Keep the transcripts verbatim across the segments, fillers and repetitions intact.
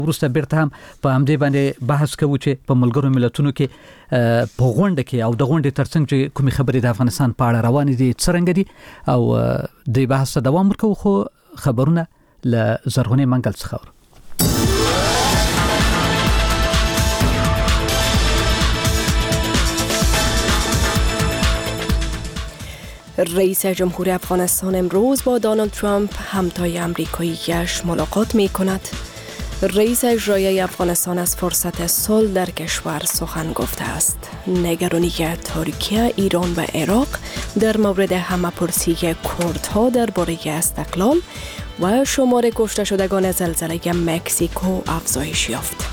ورسته بیرته هم په همدې باندې بحث کوو چې په ملګرو ملتونو کې په غونډه کې او د غونډې ترڅنګ چې کومې خبرې د افغانستان په اړه روانې دي څرنګه دي او د بحث دوام ورکوو. خو خبرونه له زرغونې منګل څخه ورو. رئیس جمهور افغانستان امروز با دونالد ترامپ همتای آمریکاییش ملاقات می کند. رئیس اجرایی افغانستان از فرصت صلح در کشور سخن گفته است. نگرانی ترکیه، ایران و عراق در مورد همه‌پرسی کردها درباره استقلال و شمار کشته شدگان زلزله مکزیکو افزایش یافت.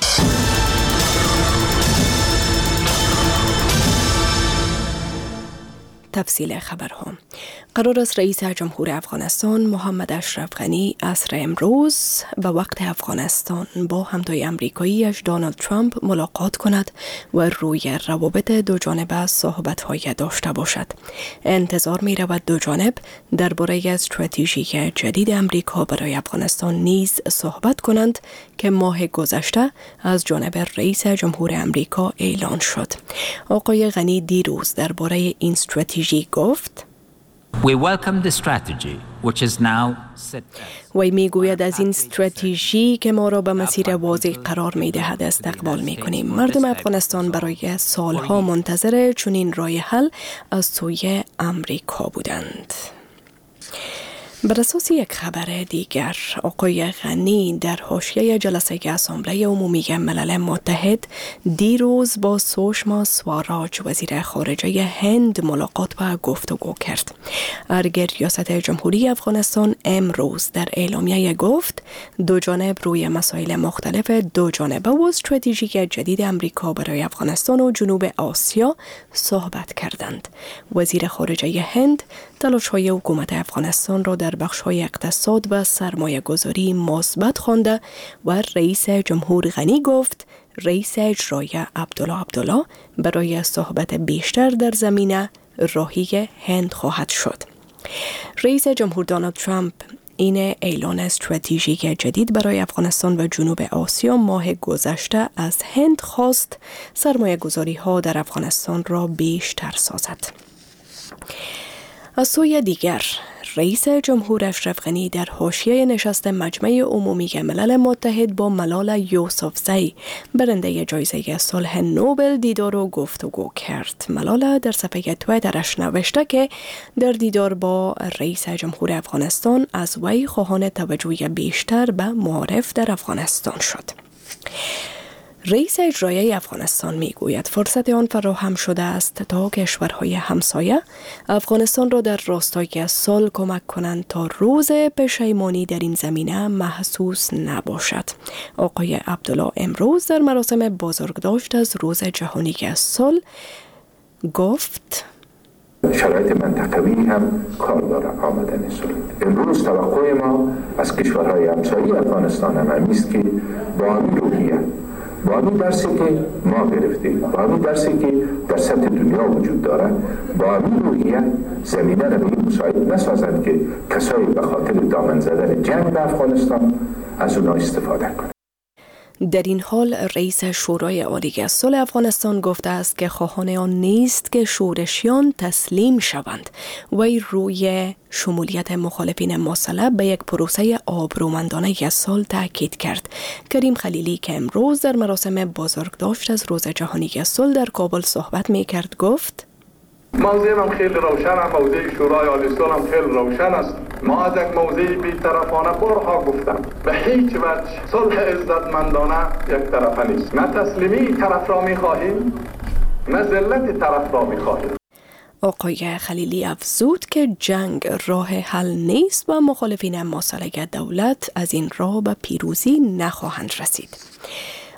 تفصیل خبرها. قرار است رئیس جمهور افغانستان محمد اشرف غنی عصر امروز به وقت افغانستان با همتای آمریکاییش دونالد ترامپ ملاقات کند و روی روابط دو جانبه صحبت‌های داشته باشد. انتظار می‌رود دو جانب درباره استراتژی جدید آمریکا برای افغانستان نیز صحبت کنند که ماه گذشته از جانب رئیس جمهور آمریکا اعلان شد. آقای غنی دیروز درباره این استراتژی گفت: We welcome the strategy which is now set. وی میگوید از این استراتژی که ما را به مسیر واضح قرار می‌دهد استقبال می‌کنیم. مردم افغانستان برای سالها منتظر چنین راه حل از سوی آمریکا بودند. بر اساس یک خبر دیگر، آقای غنی در حاشیه جلسه اسامبله عمومی ملل متحد دیروز با سوشما سواراج وزیر خارجه هند ملاقات و گفتگو کرد. ارگر ریاست جمهوری افغانستان امروز در اعلامیه گفت دو جانب روی مسائل مختلف دو جانبه و استراتژی جدید آمریکا برای افغانستان و جنوب آسیا صحبت کردند. وزیر خارجه هند تلاش‌های حکومت افغانستان را در بخش‌های اقتصاد و سرمایه گذاری مثبت خوانده و رئیس جمهور غنی گفت رئیس اجرایی عبدالله عبدالله برای صحبت بیشتر در زمینه راهی هند خواهد شد. رئیس جمهور دونالد ترامپ این اعلان استراتژی جدید برای افغانستان و جنوب آسیا ماه گذشته از هند خواست سرمایه گذاری ها در افغانستان را بیشتر سازد. از سوی دیگر، رئیس جمهور اشرف غنی در حاشیه نشست مجمع عمومی ملل متحد با ملالا یوسفزئی برنده جایزه صلح نوبل دیدار و گفتگو کرد. ملالا در صفحه توییترش نوشته که در دیدار با رئیس جمهور افغانستان از وی خواهان توجه بیشتر به معارف در افغانستان شد. رئیس اجرایی افغانستان میگوید فرصت آن فراهم شده است تا کشورهای همسایه افغانستان را در راستای صلح کمک کنند تا روز پشیمانی در این زمینه محسوس نباشد. آقای عبدالله امروز در مراسم بزرگداشت از روز جهانی صلح گفت شرایط منطقوی هم کار داره آمدن صلح. امروز توقع ما از کشورهای همسایه افغانستان هم است که با همین روحیه با همین درسی که ما گرفتیم، با همین درسی که در سطح دنیا وجود داره، با همین روحیه زمینه را به این مساعد نسازند که کسایی به خاطر دامن زدن جنگ در افغانستان از اونها استفاده کنند. در این حال رئیس شورای عالی صلح افغانستان گفته است که خواهان آن نیست که شورشیان تسلیم شوند و روی شمولیت مخالفین مسلح به یک پروسه آبرومندانه صلح تاکید کرد. کریم خلیلی که امروز در مراسم بزرگداشت از روز جهانی صلح در کابل صحبت می کرد گفت موضوع هم خیلی روشن است، موضوع شورای عالی صلح هم خیلی روشن است. ما از یک موضوع بی‌طرفانه بارها گفتم به هیچ وجه صلح عزتمندانه یک طرفه نیست. نه تسلیمی طرف را می‌خواهیم، نه ذلت طرف را می‌خواهیم. آقای خلیلی افزود که جنگ راه حل نیست و مخالفین مسلح دولت از این راه به پیروزی نخواهند رسید.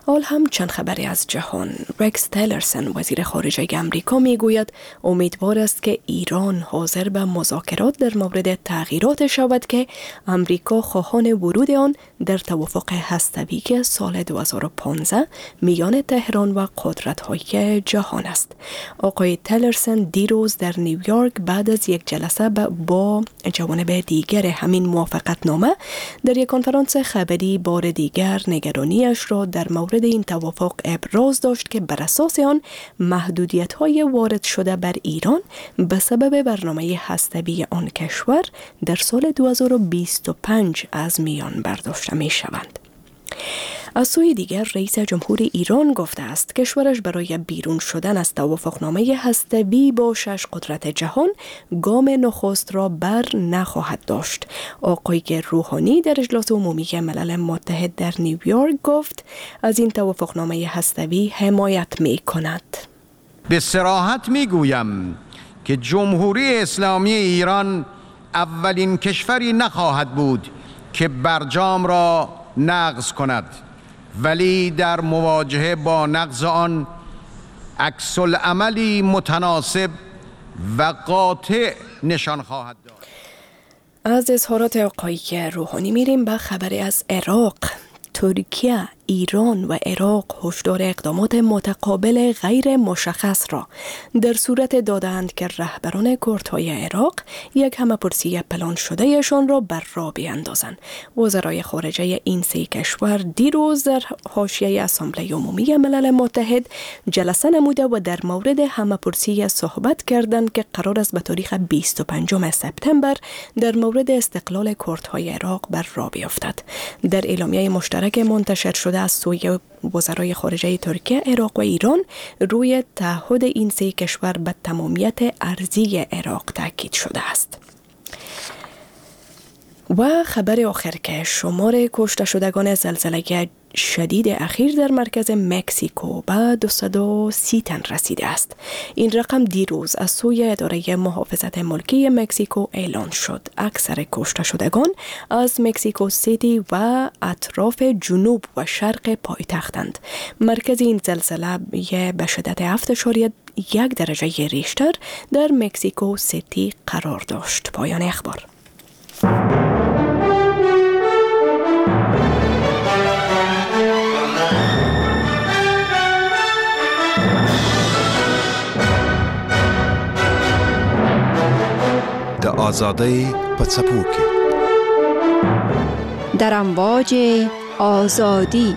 حال هم چند خبری از جهان. رکس تیلرسن وزیر خارجه امریکا میگوید امیدوار است که ایران حاضر به مذاکرات در مورد تغییرات شود که امریکا خواهان ورود آن در توافق هسته‌ای سال دو هزار و پانزده میان تهران و قدرت‌های جهان است. آقای تیلرسن دیروز در نیویورک بعد از یک جلسه با جوانب دیگر همین موافقتنامه در یک کنفرانس خبری بار دیگر نگرانیش را در مورد این توافق ابراز داشت که بر اساس آن محدودیت‌های وارد شده بر ایران به سبب برنامه هسته‌ای آن کشور در سال دو هزار و بیست و پنج از میان برداشته می‌شوند. از سوی دیگر رئیس جمهور ایران گفته است کشورش برای بیرون شدن از توافقنامه هسته‌ای با شش قدرت جهان گام نخست را بر نخواهد داشت. آقای روحانی در اجلاس عمومی ملل متحد در نیویورک گفت از این توافقنامه هسته‌ای حمایت می کند. به صراحت می گویم که جمهوری اسلامی ایران اولین کشوری نخواهد بود که برجام را نقض کند، ولی در مواجهه با نقض آن عکس العملی متناسب و قاطع نشان خواهد داد. از اظهارات آقای روحانی میریم به خبری از عراق. ترکیه، ایران و عراق هشدار اقدامات متقابل غیر مشخص را در صورت دادند که رهبران کردهای عراق یک همه‌پرسی پلان شدهشان را بر راه بیاندازند. وزرای خارجه این سه کشور دیروز در حاشیه اسامبله عمومی ملل متحد جلسه نموده و در مورد همه‌پرسی صحبت کردند که قرار است به تاریخ بیست و پنجم سپتامبر در مورد استقلال کردهای عراق بر راه بیفتد. در اعلامیه مشترک منتشر شده از سوی وزرای خارجه ترکیه، عراق و ایران روی تعهد این سه کشور به تمامیت ارضی عراق تاکید شده است. و خبر آخر که شمار کشته شدگان زلزله شدید اخیر در مرکز مکزیکو به دویست و سی تن رسیده است. این رقم دیروز از سوی اداره محافظت ملکی مکزیکو اعلان شد. اکثر کشته شدگان از مکزیکو سیتی و اطراف جنوب و شرق پایتختند. مرکز این زلزله به شدت هفت اشاریه یک درجه ریشتر در مکزیکو سیتی قرار داشت. پایان اخبار. د آزادۍ په څپو کې در امواج آزادی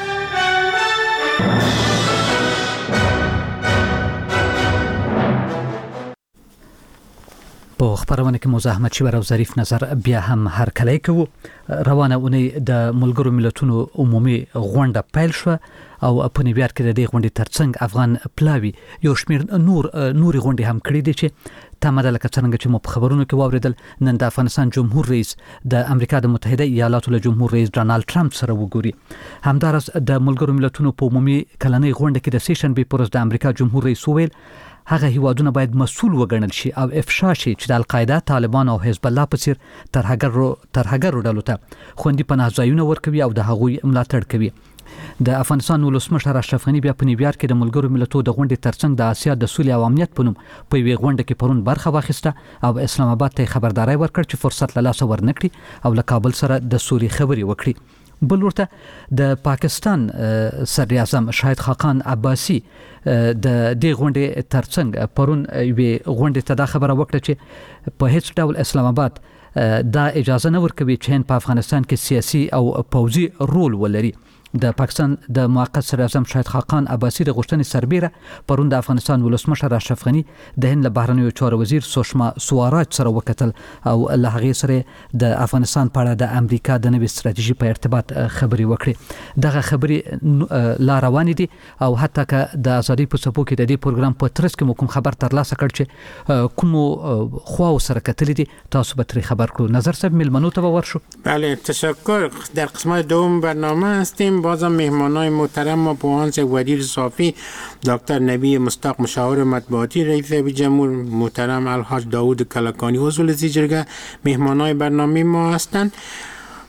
په خبرونه کې مزاحمت شي ورو ظریف نظر بیا هم هر کله کوي. روانه اونۍ د ملګرو ملتونو عمومي غونډه پیل شو او په نیویارک کې د دې غونډې ترڅنګ افغان پلاوی یو شمیر نور نوري غونډې هم کړې دي چې تماده لکه څنګه چې مو په خبرونو کې واوریدل. نن د افغانستان جمهور رئیس د امریکا د متحده ایالاتو له جمهور رئیس ډانلډ ټرمپ سره وګوري. همدارس د ملګرو ملتونو په عمومي کلنۍ غونډه کې د سیشن بي پرز د امریکا جمهور رئیس ویل هغه هیوادونه باید مسؤل وګڼل شي او افشا شي چې د القاعده، طالبان او حزب الله په څیر ترهګر ترهګر ډلو ته خوندي پناه ځایونه ورکوي او د هغوی ملاتړ کوي. د افغانستان ولسمشر اشرف غنی بیا په نیویارک کې د ملګرو ملتونو د غونډې ترڅنګ د آسیا د سولې او امنیت په نوم په یوه غونډه کې پرون برخه واخیسته او اسلام آباد ته خبرداري ورکړ چې فرصت له لاسه ورنکړي او له کابل سره د سولې خبرې وکړي. بل ورته د پاکستان صدر اعظم شاهد خاقان عباسی د دې غونډې ترڅنګ پرون یوه غونډې ته دا خبره وکړه چې په هیڅ ډول اسلام آباد دا اجازه نه ورکوي چې په افغانستان کې سیاسي او پوځي رول ولري. د پاکستان د موقت صدر اعظم شاهد خاقان عباسی د غوښتنې سربیره پرون د افغانستان ولسمشر اشرف غنی د هند له بهرنیو چارو وزیر سوشما سوراج سره وکتل او له هغې سره د افغانستان په اړه د امریکا د نوې ستراتیژي په ارتباط خبرې وکړې. دغه خبرې لا روانې دي او حتی که د ازادۍ په څپو کې د دې پروګرام په ترڅ کې مو کوم خبر ترلاسه کړ چې کومو خواو سره کتلې دي تاسو به ترې خبر کړو. نظر صاحب میلمنو ته ورشو. بله تشکر. در قسمت دوم برنامه هستیم. بازم مهمانای محترم ما پوانس ودیر صافی، دکتر نبی مستاق مشاور مطبوعاتی رئیس جمهور، محترم الحاج داوود کلکانی عضو لجنه، مهمانای برنامه ما هستند.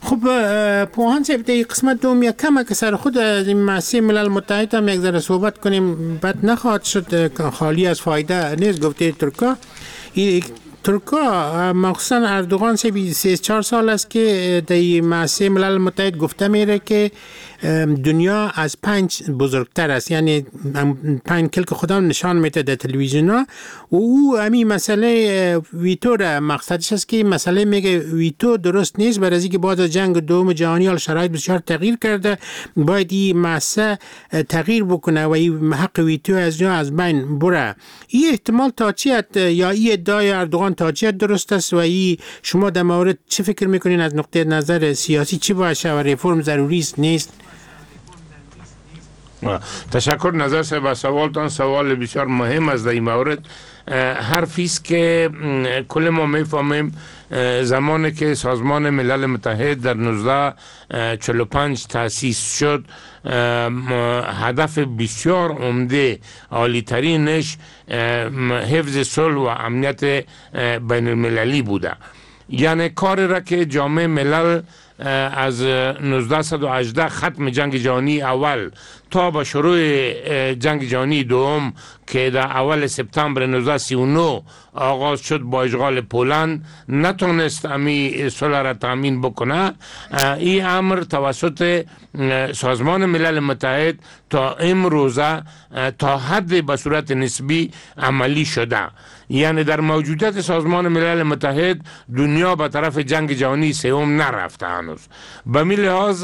خب پوهان صاحب در قسمت دوم یک کم که سر خود از این مؤسسه ملل متحد هم یک ذره صحبت کنیم، بد نخواهد شد، خالی از فایده نیست. گفته ترکا ترکا مخصوصا اردوغان صاحب سه چهار سال است که در مؤسسه ملل متحد گفته میره که دنیا از پنج بزرگتر است، یعنی پنج کلک خدا نشان میده در تلویزیون ها و او همین مسئله ویتو را مقصدش است که مسئله میگه ویتو درست نیست، برای اینکه بعد از جنگ دوم جهانی حال شرایط بسیار تغییر کرده، باید این مؤسسه تغییر بکنه و این حق ویتو از جا از بین بره. این احتمال تا چیت یا این ادعای اردوغان تا چیت درست است و این شما در مورد چه فکر میکنین از نقطه نظر سیاسی چی باشه و رفرم ضروری است نیست؟ تشکر نظر صاحب از سوالتان. سوال بسیار مهم است در این مورد. حرفی است که کل ما میفهمیم زمانی که سازمان ملل متحد در نوزده چهل و پنج تأسیس شد، هدف بسیار عمده عالی ترینش حفظ صلح و امنیت بین المللی بوده. یعنی کاری را که جامعه ملل از نوزده و هجده ختم جنگ جهانی اول تا به شروع جنگ جهانی دوم که در اول سپتامبر نوزده سی و نه آغاز شد با اشغال پولند نتونست امی صلح را تامین بکنه، این امر توسط سازمان ملل متحد تا امروزه تا حد به صورت نسبی عملی شده. یعنی در موجودیت سازمان ملل متحد دنیا به طرف جنگ جهانی سوم نرفته هنوز. به می لحاظ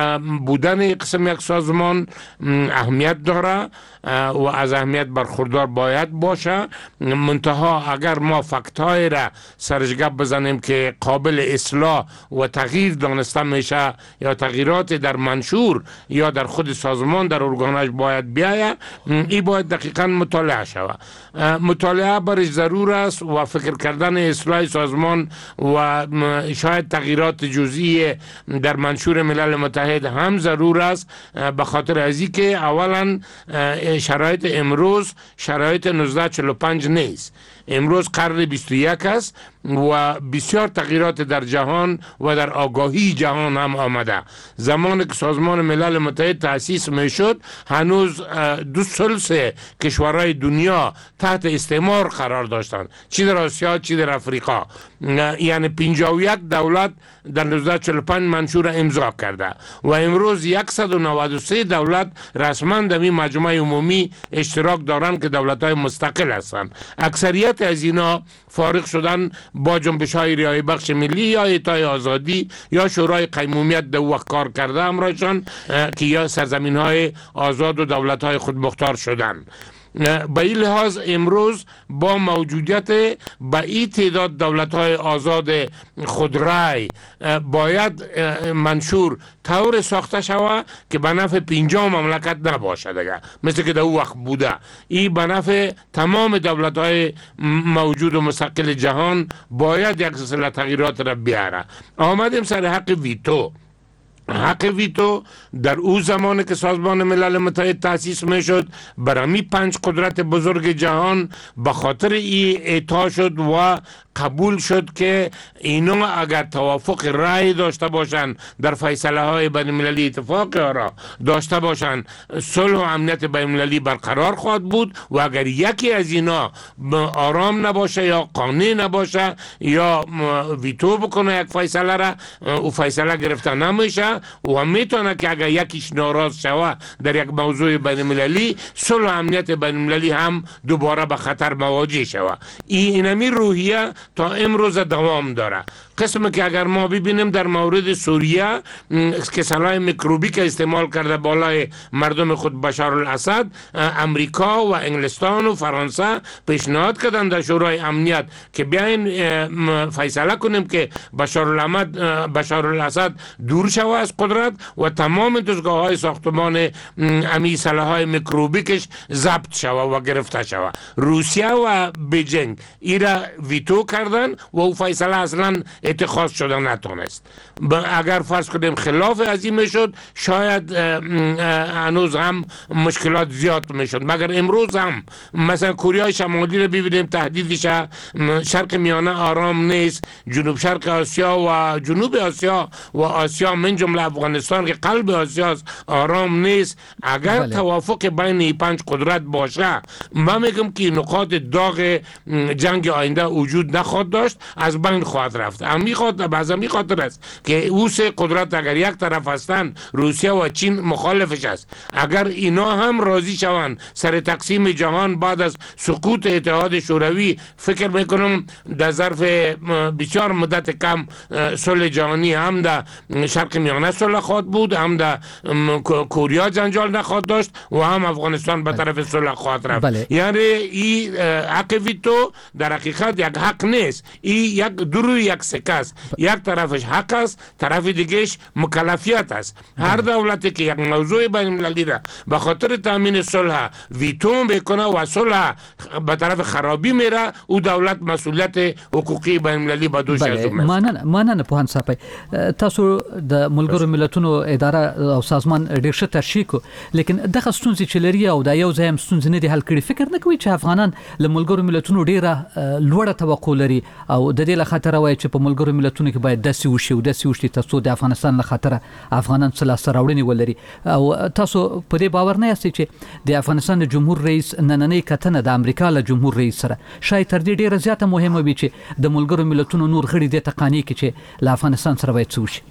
بودن قسم یک سازمان اهمیت داره و از اهمیت برخوردار باید باشه. منتها اگر ما فکت‌های را سرشگب بزنیم که قابل اصلاح و تغییر دانسته میشه یا تغییرات در منشور یا در خود سازمان در ارگانش باید بیاید، این باید دقیقاً مطالعه شود. مطالعه برش ضرور است و فکر کردن اصلاح سازمان و شاید تغییرات جزئی در منشور ملل متحد هم ضرور است، به خاطر ازی که اولا شرایط امروز شرایط نوزده چهل و پنج نیست. امروز قرن بیست و یک است و بسیار تغییرات در جهان و در آگاهی جهان هم آمده. زمانی که سازمان ملل متحد تأسیس می شد هنوز دو ثلث کشورهای دنیا تحت استعمار قرار داشتند، چی در آسیا چی در افریقا. یعنی پنجاه و یک دولت در نوزده چهل و پنج منشور امضا کرده و امروز صد و نود و سه دولت رسما در این مجمع عمومی اشتراک دارند که دولت‌های مستقل هستند. اکثریت از اینا فارغ شدن با جنبش‌های ریای بخش ملی یا اعطای آزادی یا شورای قیمومیت در وقت کار کرده امرایشان که یا سرزمین‌های آزاد و دولت‌های خودمختار شدند. به این لحاظ امروز با موجودیت به این تعداد دولت‌های آزاد خودرای باید منشور طور ساخته شود که به نفع پنجاه مملکت نباشه دیگه، مثل که در اون وقت بوده. این به نفع تمام دولت‌های موجود و مستقل جهان باید یک سلسله تغییرات را بیاره. آمدیم سر حق ویتو. حق ویتو در او زمانی که سازمان ملل متحد تأسیس می شد برای پنج قدرت بزرگ جهان به خاطر ای اعطا شد و قبول شد که اینا اگر توافق رأی داشته باشند در فیصله های بین المللی اتفاق را داشته باشند صلح و امنیت بین المللی برقرار خواهد بود و اگر یکی از اینا آرام نباشه یا قانع نباشه یا ویتو بکنه یک فیصله را او فیصله گرفته نمیشه و میتونه که اگر یکیش ناراض شوه در یک موضوع بین المللی صلح و امنیت بین المللی هم دوباره به خطر مواجه شوه. این اینمی روحیه تا امروز دوام داره. قسمی که اگر ما ببینیم در مورد سوریه که سلاح میکروبی که استعمال کرده بالای مردم خود بشار الاسد، امریکا و انگلستان و فرانسه پیشنهاد کردن در شورای امنیت که بیاین فیصله کنیم که بشار الاسد بشار الاسد دور شوه از قدرت و تمام دستگاه های ساختمان امی سلاح های میکروبیکش ضبط شوه و گرفته شوه. روسیه و بیجینگ ایرا ویتو کردن و او فیصله اصلا اتخاذ شده نتونست. اگر فرض کنیم خلاف از این میشد شاید هنوز هم مشکلات زیاد میشد، مگر امروز هم مثلا کره شمالی رو ببینیم تهدیدش شرق میانه آرام نیست، جنوب شرق آسیا و جنوب آسیا و آسیا من جمله افغانستان که قلب آسیا آرام نیست. اگر بله. توافق بین این پنج قدرت باشه من میگم که نقاط داغ جنگ آینده وجود نخواهد داشت، از بین خواهد رفت. امی خاطر بعضا می خاطر است که او سه قدرت اگر یک طرف هستند روسیه و چین مخالفش است، اگر اینا هم راضی شوند سر تقسیم جهان بعد از سقوط اتحاد شوروی فکر میکنم در ظرف بسیار مدت کم صلح جهانی هم در شرق میانه صلح خواهد بود، هم در کره جنجال نخواهد داشت و هم افغانستان به طرف صلح خواهد رفت. بله. یعنی این حق ویتو در حقیقت یک حق نیست، این یک دروی یک سکه است. یک طرفش حق است، طرف دیگهش مکلفیت است. هر دولتی که یک موضوع بین المللی را به خاطر تامین صلح ویتو بکنه و صلح به طرف خرابی میره، او دولت مسئولیت حقوقی بین المللی به دوش از اون مننه مننه پوهان صاحب. تاسو د ملګرو ملتونو اداره او سازمان ډیر ښه تشریح کو، لیکن دغه ستونزې چې لري او دا یو ځای هم ستونزې نه دي حل کړي، فکر نه کوي چې افغانان له ملګرو ملتونو ډیره لوړه توقع لري او د دې له خاطر وایي چې په ملګرو ملتونو کې باید داسې وشي او داسې وشي تاسو د افغانستان له خاطر افغانان څه لاسته راوړنې ولري. او تاسو په دې باور نه یاستئ چې د افغانستان د جمهور رئیس نننۍ کتنه د امریکا له جمهور رئیس سره شاید تر دې ډیره زیاته مهمه وي چې د ملګرو ملتونو نور غړي دې ته قانع کړي چې له افغانستان سره باید څه وشي؟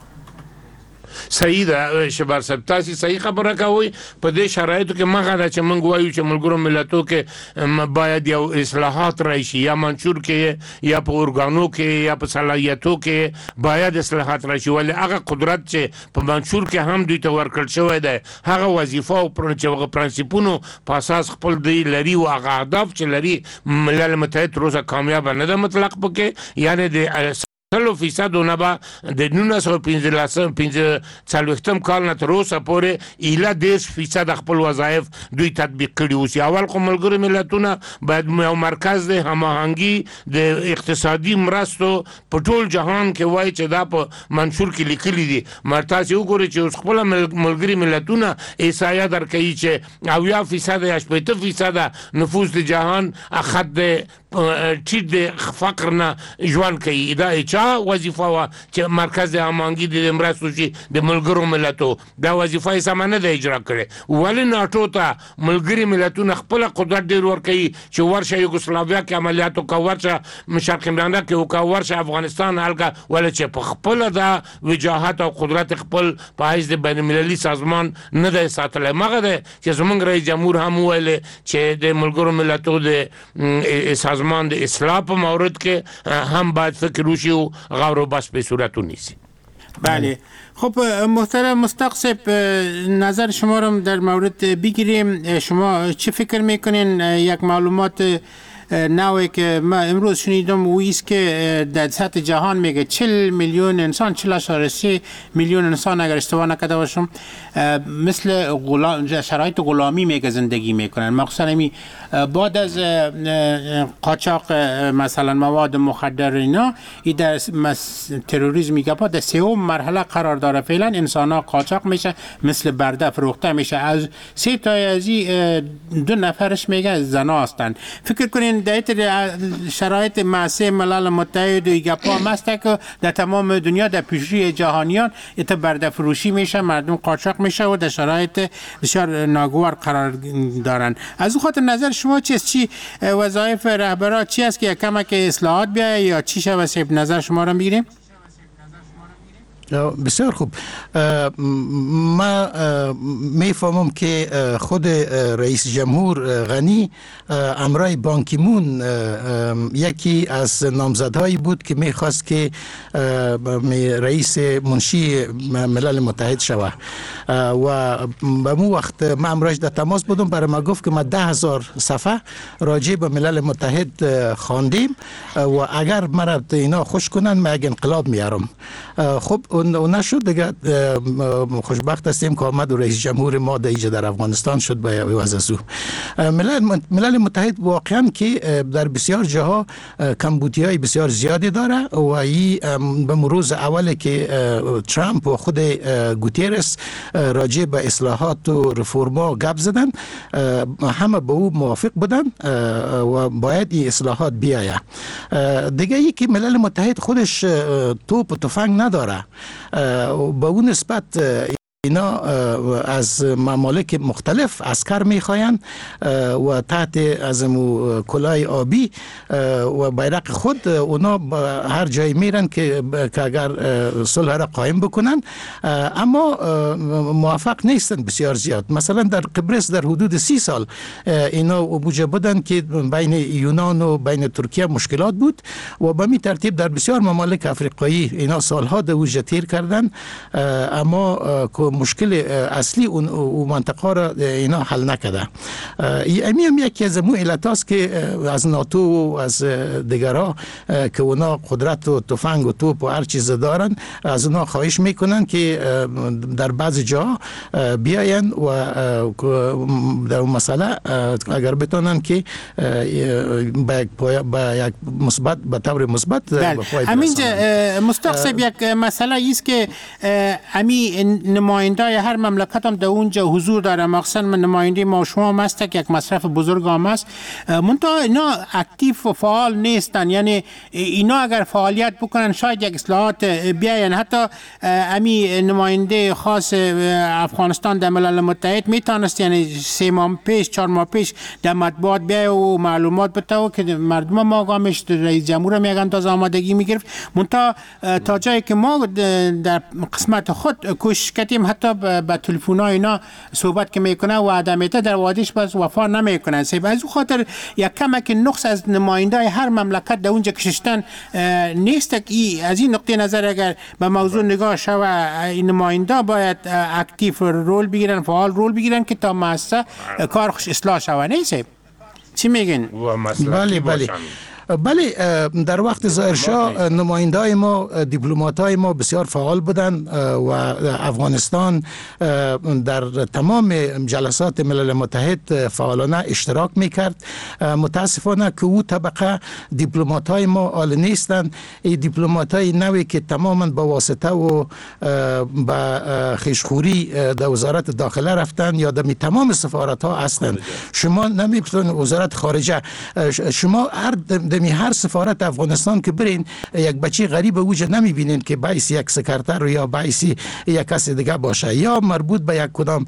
صحیح ده شبر صاحب، تاسو صحیح خبره کوي. په دې شرایطو کې مغه ده چې موږ وایو چې ملګرو ملتونو کې باید یو اصلاحات راشي، یا منشور کې یا په اورګانو کې یا په صلاحیتو کې باید اصلاحات راشي، ولې هغه قدرت چې په منشور کې هم دوی ته ورکړل شوی دی، هغه وظیفه او پرنسپونو په اساس خپل دی لري او هغه اهداف چې لري ملل متحد روزه کامیاب نه ده مطلق پکې، یعنی د سلو فیصد نه به د نولس سوه پنځه څلوېښتم کال نه تر اوسه پورې ایله دېرش فیصد خپل وظایف دوی تطبیق کړي اوسي. اول خو ملګرو ملتونه باید یو مرکز د هماهنګي د اقتصادي مرستو په ټول جهان کې وایي چې دا په منشور کې لیکلي دي. مرتاسې وګورئ چې اوس خپله ملګري ملتونه احصایه درکوي چې اویا فیصد یا شپېته فیصده نفوس د جهان خط د ټیټ د فقر نه ژوند کوي. دا چا وظیفه وه چې مرکز د هماهنګي د مرستو شي د ملګرو ملتو؟ دا وظیفه یې سمه نه ده اجرا کړې. ولې ناټو ته ملګري ملتونه خپله قدرت ډېر ورکوي چې ورشه یوګسلاویا کې عملیات وکړه، ورشه شرق میانه کې وکړه، ورشه افغانستان حل کړه، ولې چې په خپله دا وجاهت او قدرت خپل په حیث د بین المللي سازمان نه دی ساتلی. مغه دی چې زموږ رئیس جمهور هم وویلې چې د ملګرو ملتو د سازمان د اصلاح په مورد کې هم باید فکر وشي و غور و بس به صورت نیست. بله. خب محترم مصدق صاحب، نظر شما رو در مورد بگیریم. شما چه فکر میکنین؟ یک معلومات نوعی که من امروز شنیدم و ایست که در سطح جهان میگه چهل میلیون انسان، چهل اشاره سه میلیون انسان اگر اشتباه نکرده باشم مثل غلام، شرایط غلامی میگه زندگی میکنن. مخصوصا می بعد از قاچاق مثلا مواد مخدر اینا، ای در تروریسم میگه با در سوم مرحله قرار داره. فعلا انسان ها قاچاق میشه، مثل برده فروخته میشه. از سه تا از دو نفرش میگه زنا هستن. فکر کنین در شرایط معصی ملل متحد و ایگپا مسته که در تمام دنیا در پیشروی جهانیان ایت برده فروشی میشه، مردم قاچاق میشه و در شرایط بسیار ناگوار قرار دارن. از اون خاطر نظر شما چیست؟ چی وظایف رهبران چی است که کمک اصلاحات بیاید یا چی شود؟ صاحب نظر شما را بگیریم. بسیار خوب. ما میفهمم که خود رئیس جمهور غنی امرای بان کی مون یکی از نامزدهایی بود که میخواست که رئیس منشی ملل متحد شود و به مو وقت ما امرایش در تماس بودم. برای ما گفت که ما ده هزار صفحه راجع به ملل متحد خواندیم و اگر مرا اینا خوش کنن ما یک انقلاب میارم. خب اون نشد دیگه خوشبخت هستیم که آمد و رئیس جمهور ما دیگه در افغانستان شد به وزازو. ملل ملل متحد واقعا که در بسیار جاها کمبودی‌های بسیار زیادی داره و ای به مروز اولی که ترامپ و خود گوتیرس راجع به اصلاحات و رفرما گپ زدن، همه به او موافق بودن و باید این اصلاحات بیاید. دیگه ای که ملل متحد خودش توپ و تفنگ نداره، به اون نسبت اینا از ممالک مختلف عسکر میخواین و تحت از کلاه آبی و بیرق خود اونا هر جای میرن که اگر صلح را قائم بکنن، اما موفق نیستن بسیار زیاد. مثلا در قبرس در حدود سی سال اینا موجب بودن که بین یونان و بین ترکیه مشکلات بود و به می ترتیب در بسیار ممالک افریقایی اینا سالها دوجه تیر کردن، اما مشکل اصلی اون منطقه را اینا حل نکرده. امی هم یکی از مو علتاست که از ناتو و از دیگرها که اونا قدرت و تفنگ و توپ و هر چیز دارن، از اونا خواهش میکنن که در بعض جا بیاین و در مسئله اگر بتونن که با یک مثبت به طور مثبت همینجا مستقصب یک مسئله است که امی نماینده هر مملکت هم در اونجا حضور داره، مخصوصا نماینده ما شما هم هست که یک مصرف بزرگ هم است، منتها اینا اکتیو و فعال نیستن. یعنی اینا اگر فعالیت بکنن شاید یک اصلاحات بیاین. حتی امی نماینده خاص افغانستان در ملل متحد میتونست یعنی سه ماه پیش چهار ماه پیش در مطبوعات بیاید و معلومات بده که مردم ما قامش رئیس جمهور میگن تازه آمادگی میگرفت، منتها تا جایی که ما در قسمت خود کوشش کردیم حتی با تلفن ها اینا صحبت که میکنه و عدمیت در وادیش بس وفا نمیکنن. سیب از او خاطر یک کمک نقص از نماینده هر مملکت در اونجا کششتن نیست که از این نقطه نظر اگر به موضوع نگاه شوه این نماینده باید اکتیو رول بگیرن، فعال رول بگیرن که تا مؤسسه کار خوش اصلاح شوه. نیست چی میگن؟ بله بله بله. در وقت ظاهرشاه نماینده‌های ما دیپلمات‌های ما بسیار فعال بودند و افغانستان در تمام جلسات ملل متحد فعالانه اشتراک میکرد. متاسفانه که او طبقه دیپلمات‌های ما آل نیستند. این دیپلمات‌های نوی که تماما با واسطه و با خیشخوری در وزارت داخله رفتن یا در تمام سفارت‌ها هستند. شما نمیتونید وزارت خارجه، شما هر می هر سفارت افغانستان که برین یک بچه غریب وجود نمیبینین که باعث یک سکرتر یا باعث یک کس دیگه باشه، یا مربوط به یک کدام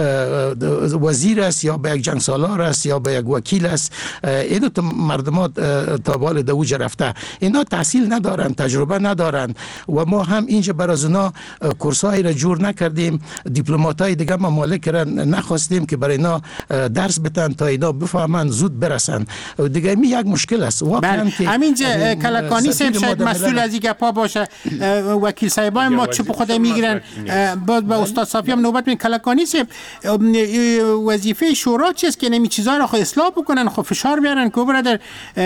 وزیر است یا به یک جنگ سالار است یا به یک وکیل است. اینو مردم تا بال دوج رفته، اینا تحصیل ندارن، تجربه ندارن و ما هم اینجا برای اونا کورسایی را جور نکردیم، دیپلماتای دیگه ممالک را نخواستیم که برای اینا درس بدن تا اینا بفهمن زود برسن. دیگه می یک مشکل است. همینجا کلکانی صاحب شاید مسئول از این گپا باشه، وکیل صاحبای ما چپ خود میگیرن. باز با استاد صافی هم نوبت می کلکانی صاحب وظیفه شورا چیست که نمی چیزا رو خود اصلاح بکنن، خود فشار بیارن که برادر.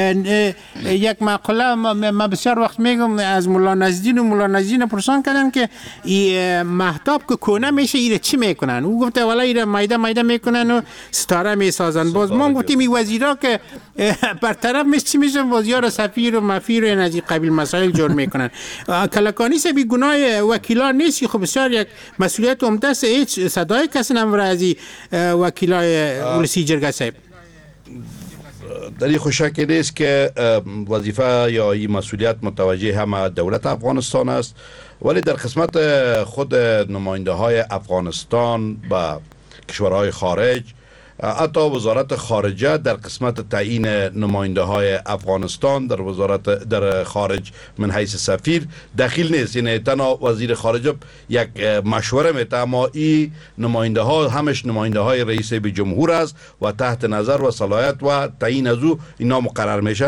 یک مقاله ما بسیار وقت میگم از مولا نزدین و مولا نزدین پرسان کردن که این مهتاب که کونه میشه ایره چی میکنن؟ او گفته والا ایره مایده مایده میکنن و ستاره میسازن. باز ما گفتیم این وزیرا که برطرف میشه چی میشه؟ وزیر سفیر و مفیر و این از این قبیل مسائل جور میکنن. کلکانی سه بی گناه وکیلان نیست، خب بسیار یک مسئولیت عمده است. هیچ صدای کسی نمره از این وکیلای ولسی جرگه صاحب در این خوشکی نیست که وظیفه یا این مسئولیت متوجه همه دولت افغانستان است، ولی در قسمت خود نماینده های افغانستان با کشورهای خارج، حتی وزارت خارجه در قسمت تعیین نماینده های افغانستان در وزارت در خارج من حیث سفیر دخیل نیست. یعنی تنها وزیر خارجه یک مشوره میده، اما این نماینده ها همش نماینده های رئیس به جمهور است و تحت نظر و صلاحیت و تعیین از او اینا مقرر میشن.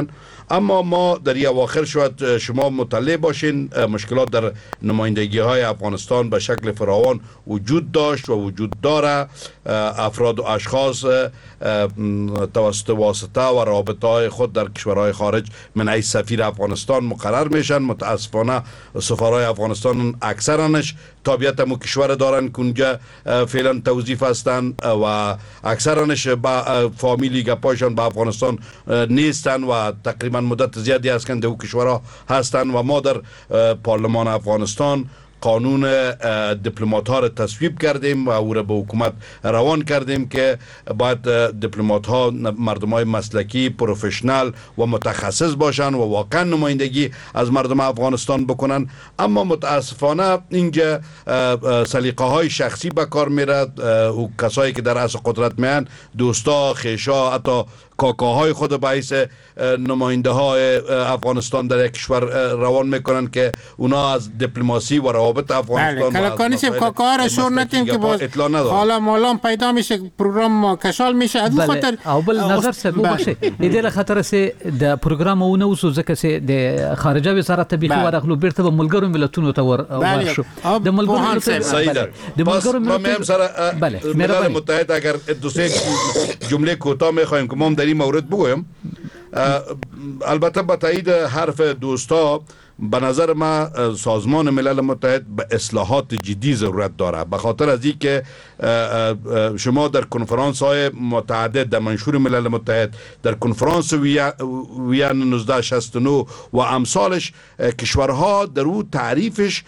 اما ما در این اواخر شاید شما مطلع باشین مشکلات در نمایندگی های افغانستان به شکل فراوان وجود داشت و وجود داره. افراد و اشخاص توسط واسطه و رابطه های خود در کشورهای خارج من ای سفیر افغانستان مقرر میشن. متاسفانه سفرهای افغانستان اکثرانش تابعیت مو کشور دارن که اونجا فعلا توظیف هستن و اکثرانش با فامیلی گپایشان به افغانستان نیستن و تقریبا مدت زیادی است که در کشورها هستن و ما در پارلمان افغانستان قانون دیپلمات ها را تصویب کردیم و او را به حکومت روان کردیم که باید دیپلمات ها مردم های مسلکی پروفشنال و متخصص باشن و واقعا نمایندگی از مردم افغانستان بکنن. اما متاسفانه اینجا سلیقه های شخصی به کار میره و کسایی که در اصل قدرت میان دوستا خیشا حتی کاکاهای خود باعث نماینده های افغانستان در یک کشور روان میکنن که اونا از دیپلماسی و روابط افغانستان بله کلکانی سیب کاکاها را شور نتیم که باز حالا مالام پیدا میشه پروگرام کشال میشه از بله. خاطر او بل نظر سه بو باشه ایدل خاطر سه د پروګرام او نو سو ځکه سه د خارجه وزارت تبلیغ ورغلو بیرته به ملګرو ملتونو ته ور ورشو د ملګرو د ملګرو ملتونو سره ملل متحد اگر دو سه جمله کوتاه میخوایم که ما در این مورد بگویم. البته با تایید حرف دوستا به نظر ما سازمان ملل متحد به اصلاحات جدی ضرورت داره، به خاطر از این که شما در کنفرانس های متعدد در منشور ملل متحد، در کنفرانس وین نوزده شصت و نه و امثالش کشورها در او تعریفش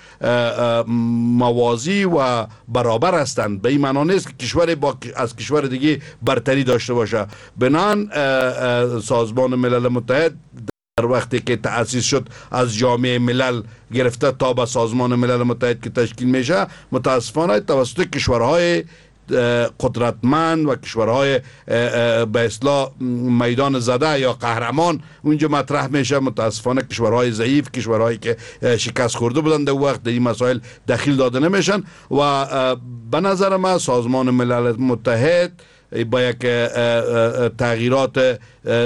موازی و برابر هستند. به این معنی نیست که کشور با از کشور دیگه برتری داشته باشه. بنان سازمان ملل متحد در وقتی که تأسیس شد از جامعه ملل گرفته تا به سازمان ملل متحد که تشکیل میشه، متاسفانه توسط کشورهای قدرتمند و کشورهای به اصطلاح میدان زده یا قهرمان اونجا مطرح میشه. متاسفانه کشورهای ضعیف، کشورهایی که شکست خورده بودند در وقت در این مسائل دخیل داده نمیشن و به نظر من سازمان ملل متحد با یک تغییرات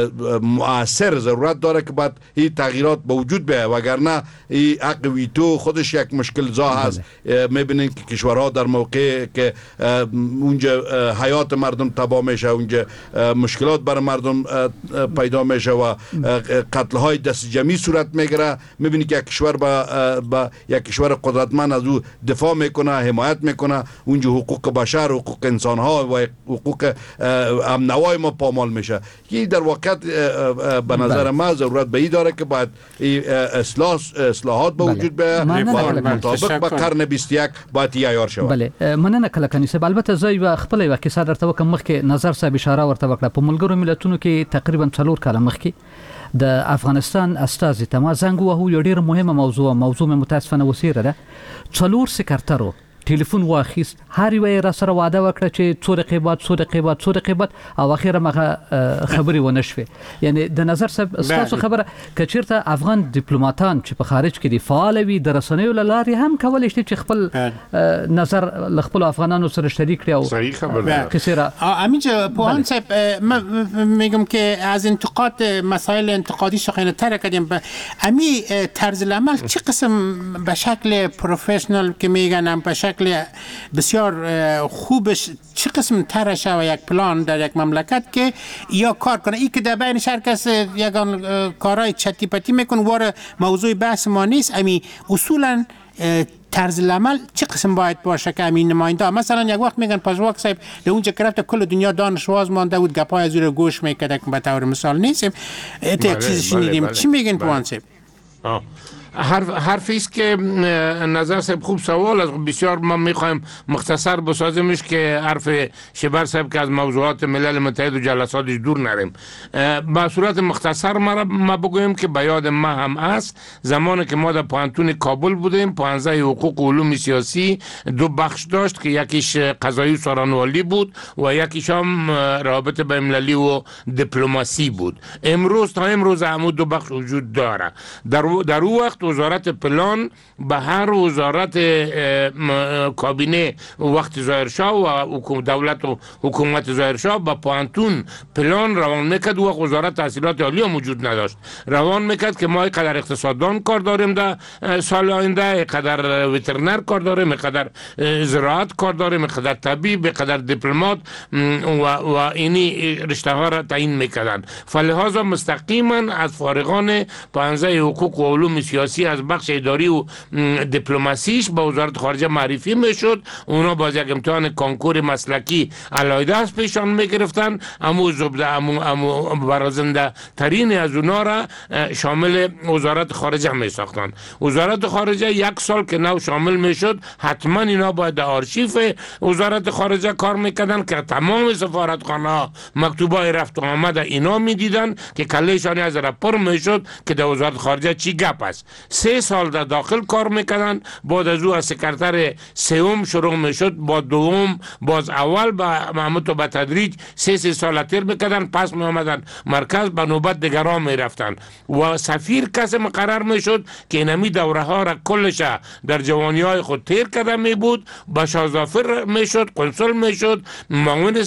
مؤثر ضرورت داره که باید این تغییرات به وجود بیاید، وگرنه این حق ویتو خودش یک مشکل زا هست. میبینید که کشورها در موقع که اونجا حیات مردم تباه میشه، اونجا مشکلات برای مردم پیدا میشه و قتل های دست جمعی صورت میگیره، میبینید که یک کشور با, با یک کشور قدرتمند از او دفاع میکنه، حمایت میکنه، اونجا حقوق بشر، حقوق انسان ها و حقوق امنوای ما پامال میشه. که در واقعیت به نظر ما ضرورت به این داره که باید اصلاح اصلاحات به وجود بیاید و مطابق با قرن بیست و یک باید عیار شود. بله مننه کلکانی صاحب. البته زوی و خپل یو کیسه درته وکم مخکې نظر صاحب اشاره ورته وکړه په ملګرو ملتونو کې تقریبا څلور کاله مخکې د افغانستان استازي ته ما زنګ وهو یو ډیر مهمه موضوع موضوع متاسفانه وسیره ده. څلور سکرټرو ټلیفون واخیست، هر یو را سره وعده وکړه چې څو دقیقې بعد څو دقیقې بعد څو دقیقې بعد او اخیرا مغه خبري ونه شوه. یعنی د نظر صاحب تاسو خبره کچیرته افغان دیپلوماټان چې په خارج کې دی فعال وي د رسنیو لاري هم کولای شي چې خپل نظر خپل افغانانو سره شریک کړي. او صحیح خبره کثیره امینجا پوهان صاحب میگم که از انتقاد مسائل انتقادی شخصی تر کردیم. امی طرز العمل چه قسم به شکل پروفشنال که میگن به شکل بسیار خوبش چه قسم ترشه و یک پلان در یک مملکت که یا کار کنه، ای که در بین هر کس یگان کارهای چتی پتی میکنه واره موضوع بحث ما نیست. امی اصولا طرز العمل چه قسم باید باشه که همین نماینده مثلا یک وقت میگن پژواک صاحب در اونجا که رفته کل دنیا دانشواز مانده بود گپای از رو گوش میکرده که به طور مثال نیستیم یک چیزی شنیدیم. چی میگن پوان صاحب؟ حرف حرفی است که نظر صاحب خوب سوال است، بسیار ما میخوایم مختصر بسازیمش که حرف شبر صاحب که از موضوعات ملل متحد و جلساتش دور نریم. با صورت مختصر ما, ما بگویم که به یاد ما هم است زمانی که ما در پوهنتون کابل بودیم، پانزده حقوق و علوم سیاسی دو بخش داشت که یکیش قضایی و سارانوالی بود و یکیش هم رابطه بین المللی و دیپلماسی بود. امروز تا امروز هم دو بخش وجود داره. در در اون وقت وزارت پلان به هر وزارت کابینه وقت ظاهرشاه و دولت و حکومت ظاهرشاه به پانتون پلان روان میکرد. و وزارت تحصیلات عالی موجود نداشت. روان میکرد که ما اینقدر اقتصاددان کار داریم در سال آینده، اینقدر وترنر کار داریم، اینقدر زراعت کار داریم، اینقدر طبیب، اینقدر دیپلمات و و اینی رشته ها را تعیین میکردن. فلهذا مستقیما از فارغان پانزده حقوق و علوم سیاسی از بخش اداری و دیپلماسیش به وزارت خارجه معرفی میشد. اونا باز یک امتحان کنکور مسلکی علیحده از پیشان میگرفتن. امو زبده امو, امو برازنده ترین از اونا را شامل وزارت خارجه می ساختن. وزارت خارجه یک سال که نو شامل میشد حتما اینا باید در آرشیف وزارت خارجه کار میکردن که تمام سفارتخانه ها مکتوبای رفت و آمد اینا میدیدن که کلهشانی از رپر میشد که در وزارت خارجه چی گپ است. سه سال در داخل کار میکردن. بعد از او از سکرتر سوم شروع میشد، با دوم، باز اول با محمود به تدریج سه سه سال تیر میکردن. پس می آمدن مرکز به نوبت دیگران می رفتن و سفیر کسی مقرر می شد که اینمی دوره ها را کلش در جوانی های خود تیر کرده می بود. بشازافر می شد، قنصل می شد، معاون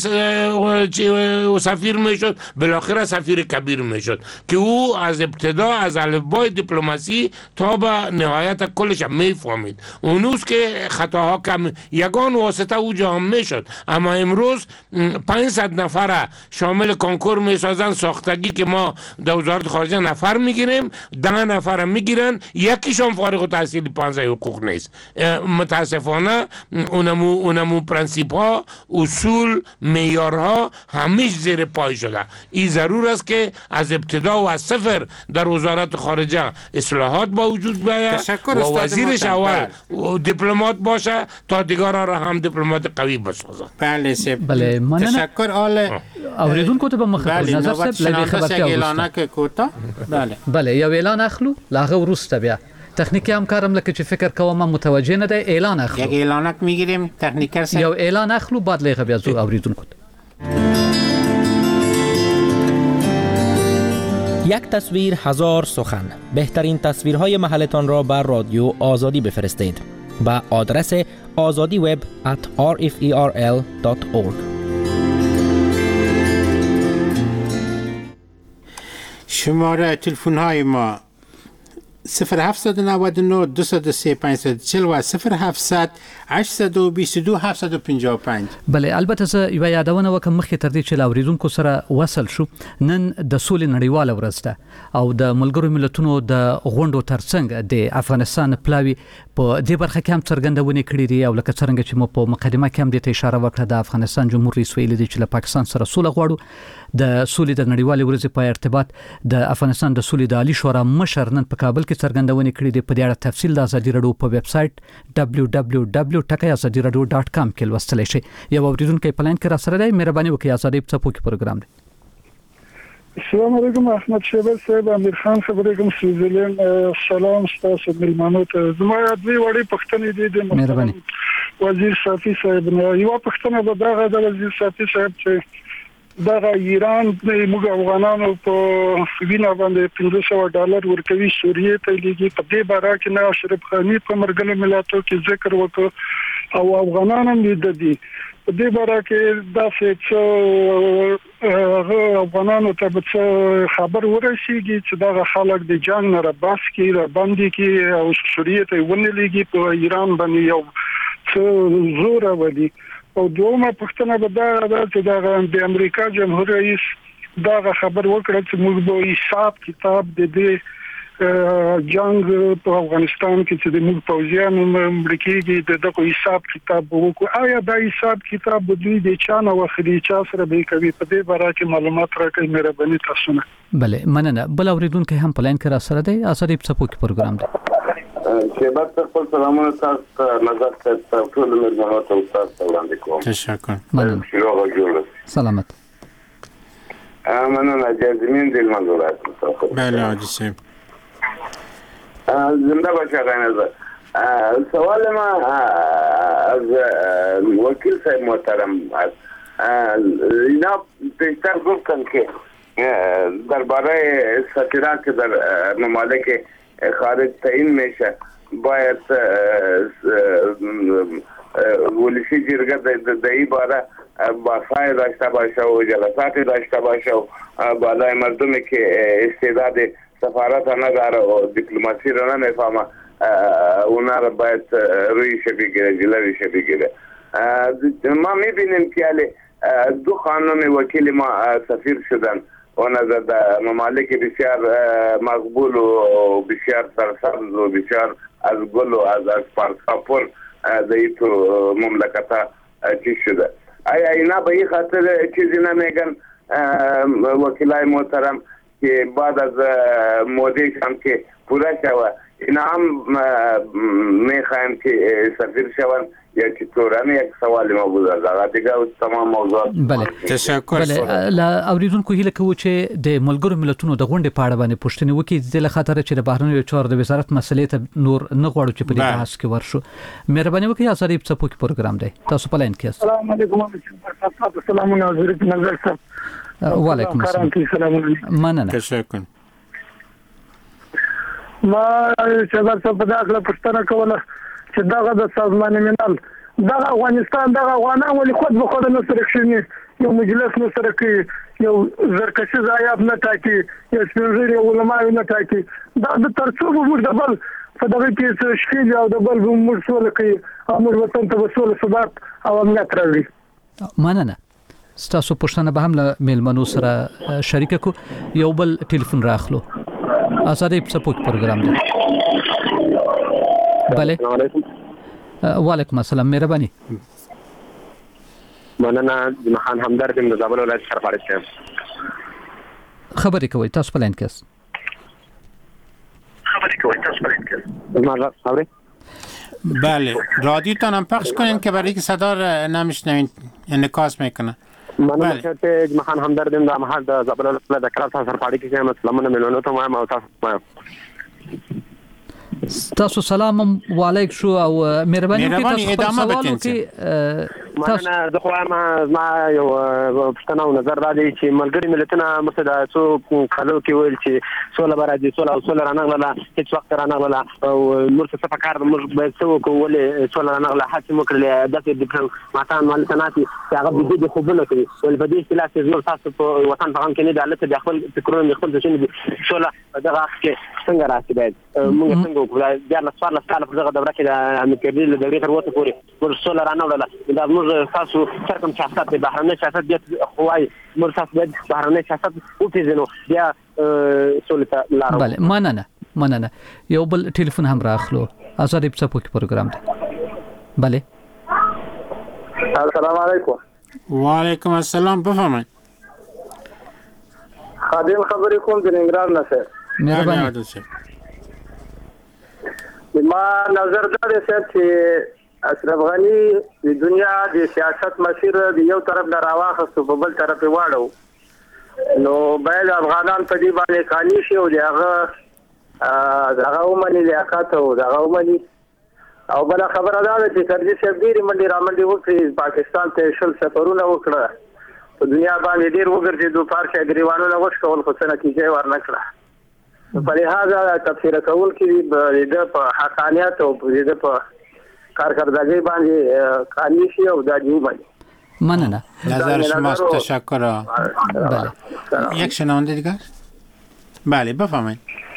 سفیر می شد، بالاخره سفیر کبیر می شد که او از ابتدا از الفبای دیپلماسی تا به نهایت کلش می فهمید. اونوز که خطاها کم یگان واسطه او جام می شد. اما امروز پانصد نفر شامل کنکور می سازن ساختگی که ما در وزارت خارجه نفر میگیریم، ده نفر میگیرن، یکیشون فارغ التحصیل پانزده حقوق نیست. متاسفانه اونمو اونمو پرنسیپ ها، اصول، معیارها همیش زیر پای شده. این ضرور است که از ابتدا و از صفر در وزارت خارجه اصلاحات با وجود بیاید و وزیرش اول دیپلمات باشه تا دیگران را هم دیپلمات قوی بسازه. بله بله تشکر. آل اوریدونکو ته به مخه نظر صاحب لږه خبرتیا وروسته. بله بله یو اعلان اخلو لاغه وروسته بیا تخنیکی همکارم لکه چې فکر کوم متوجه نه دی اعلان اخلو. یک اعلانک میگیریم تکنیکر صاحب. یو اعلان اخلو بعد لږه بیا زو اوریدونکو. یک تصویر هزار سخن. بهترین تصویرهای محلتان را بر رادیو آزادی بفرستید با آدرس آزادی وب ات آر اف ای آر ال دات اورگ. شماره تلفن های ما صفر هفت نه نه دو صفر سه پنج صفر چهل و صفر هفتصد هشت دو دو هفت پنج پنج. بله البته زه یو یادونه وکم مخکې تر دې چې لاوریدونکو سره وصل شو. نن د سولې نړیواله ورځ ده او د ملګرو ملتونو د غونډو ترڅنګ د افغانستان پلاوی په دې برخه کې هم څرګندونې کړې دي او لکه څنګه چې مو په مقدمه کې هم دې ته اشاره وکړه د افغانستان جمهور رئیس ویلي دی چې له پاکستان سره سوله غواړو. د سولې د نړیوالې ورځې په ارتباط د افغانستان د سولې د عالی شورا مشر نن په کابل کې څرګندونې کړې دي. په دې اړه تفصیل د ازادي رادیو په ویب سټ دبلیو دبلیو دبلیو ډاٹ ازادي رادیو ډاٹ کام کې لوستلی شئ. یو اوریدونکی په لاین کې را سره دی. مهرباني وکړئ ازادي په څپو کې پروګرام دی. السلام علیکم احمد شیبر صاحب. امیر خان خبرې کوم سویزرلند. سلام ستاسو ملمنو ته. زما دوی وړي پښتنې دي د مهرباني وزیر صافي صاحب نه یو پښتنه به دغه د وزیر صافي صاحب چې دغه ایران د موږ افغانانو په وینا باندې پنځه سوه ډالر ورکوي سوریې ته لګي. په دې باره کې نه اشرف غنی په ملګرو ملتونو کې ذکر وکړ او افغانان هم دې دي په دې باره کې داسې څه افغانانو ته به خبر ورسیږي چې دغه خلک د جنگ نه را بس کې را باندې کې او سوریې ته ونه لګي په ایران باندې یو څه زور ولي. او دومره پښتنه به دا چې دا د امریکا جمهور رئیس دا خبر وکړ چې موږ به حساب کتاب د دې جنگ په افغانستان کې چې د موږ پوځیانو امریکایي دغه حساب کتاب وکړو. آیا دا حساب کتاب د دوی د چانه وخري چا سره به کوي په دې باره کې معلومات راکړئ مهرباني تاسو نه. بله مننه. بل اوریدونکو هم په لاین کې را سره دی. ازادي په څپو کې پروګرام دی. شیبر خپل سلامونه تاسو نظر ته ټول مېرمنو ته تاسو وړاندې کوم. تشکر. مننه. سلامت. مننه جزمین دل منظورات. بله حاجی صاحب. زنده باشه آقای نظر. سوال ما از وکیل صاحب محترم است. اینا پیشتر گفتن که درباره سفیران که در ممالک خارج تعیین میشه باید ولسی جرگه در این باره بحثای داشته باشه و جلساتی داشته باشه و بالای مردمی که استعداد سفارت نداره و دیپلماسی رو نمیفهمه اونا رو باید رویش بگیره جلویش بگیره. ما میبینیم که دو خانم وکیل ما سفیر شدن و در ممالک بسیار مقبول و بسیار سرسبز و بسیار از گل و از پرساپور در این تو مملکت چیز شده. آیا اینا به این خاطر چیزی نمیگن وکیلای محترم که بعد از مودیش هم که پورا شوه اینا هم میخوایم که سفیر شوند یا چطور؟ یک سوال ما بود از دیگه تمام موضوعات. بله تشکر. بله لا اوریدونکو هیله کوي چې د ملګرو ملتونو د غونډې په اړه باندې پوښتنه وکړي د خاطر چې د بهرنیو چارو د وزارت مسلې ته نور نه غواړو چې په دې بحث کې ورشو. مهرباني وکړئ آزادي په څپو کې پروګرام دی تاسو په لاین کې یاست. السلام علیکم. السلام علیکم نظر صاحب. وعلیکم السلام. مننه. تشکر. ما چې تاسو په دغه پوښتنه کوله چې دغه د سازمان ملل دغه افغانستان دغه افغانان ولې خود به خود نه سره کښیني یو مجلس نه سره کوي یو زرکشي ځایاب نه ټاکي یو سپینږیري علما نه ټاکي دا د ترڅو به موږ د بل په دغه کې څه شکیل او د بل به موږ سوله کوي او موږ وطن ته به سوله ثبات او امنیت راوړي. مننه. ستاسو پوښتنه به هم له میلمنو سره شریکه کو. یو بل ټلیفون راخلو. آزادي په څپو کې پروګرام دی. بله. وعلیکم السلام. مهرباني. مننه. جمعان همدرد د زابل ولایت سرپرست یم. خبرې کوي تاسو په لاین کې یاست. خبرې کوي تاسو په لاین کې یاست. ما خبرې بله رادیوتان هم پخش کنین که برای که صدا را نمیشنوین انعکاس میکنه. مننه چې جمعان همدرد د محل د زابل ولایت د کراس سرپرست کې یم. سلامونه ملونو ته وایم او تاسو وایم. تاسو سلام و علیک شو او مهرباني وکړئ تاسو سوال وکړئ. مننه. زه خو ما یو پښتنه او نظر را دي چې ملګری ملتونه مستدا څو کالو کې ویل چې سوله برادي سوله او سوله رانغله هیڅ وخت رانغله او مرسته فکر موږ به څو کولې سوله رانغله حتی مکرله د دې ماتان مالتناتي هغه به دې خوبونه کوي ول په دې خلاف زور تاسو په وطن په کې نه د الله د خپل فکرونه خپل ځین سوله دغه کې څنګه راځي باید موږ څنګه بیا له څوار کال په دغه دوره کې د امریکایي له دورې تر وته پورې ور سوله رانغله دا موږ تاسو څرګند سیاست د بهرنی سیاست د خوای موږ تاسو د بهرنی سیاست او پیژنو بیا سوله ته لارو. بله مننه. مننه. یو بل ټلیفون هم راخلو. آزادي په څپو کې پروګرام دی. بله. السلام علیکم. وعلیکم السلام. بفرمایئ. خادم خبرې کوم د ننګرهار نه سره. مهرباني. ما نظر دا دی چې اشرف غنی د دنیا د سیاست مسیر د یو طرف نه راواخستو په بل طرف واړو نو باید افغانان په دې باندې قانوني شي او دغه دغه ومني لیاقت او دغه ومني او بل خبره ده چې کرزي صاحب ډېری منډي رامنډي وکړي پاکستان ته شل سفرونه وکړه په دنیا باندې ډېر وګرځېدو پارچه ګریوانونه وشکول خو څه نتیجه ورنکړه. په لحاظه تفسیر کول کې د په حقانیت او د په کارکردگی باندې قانوني شي او د دیو باندې. مننه. نظر شماست. تشکر. بله. یک شنونده دیگر. بله بفرمایید.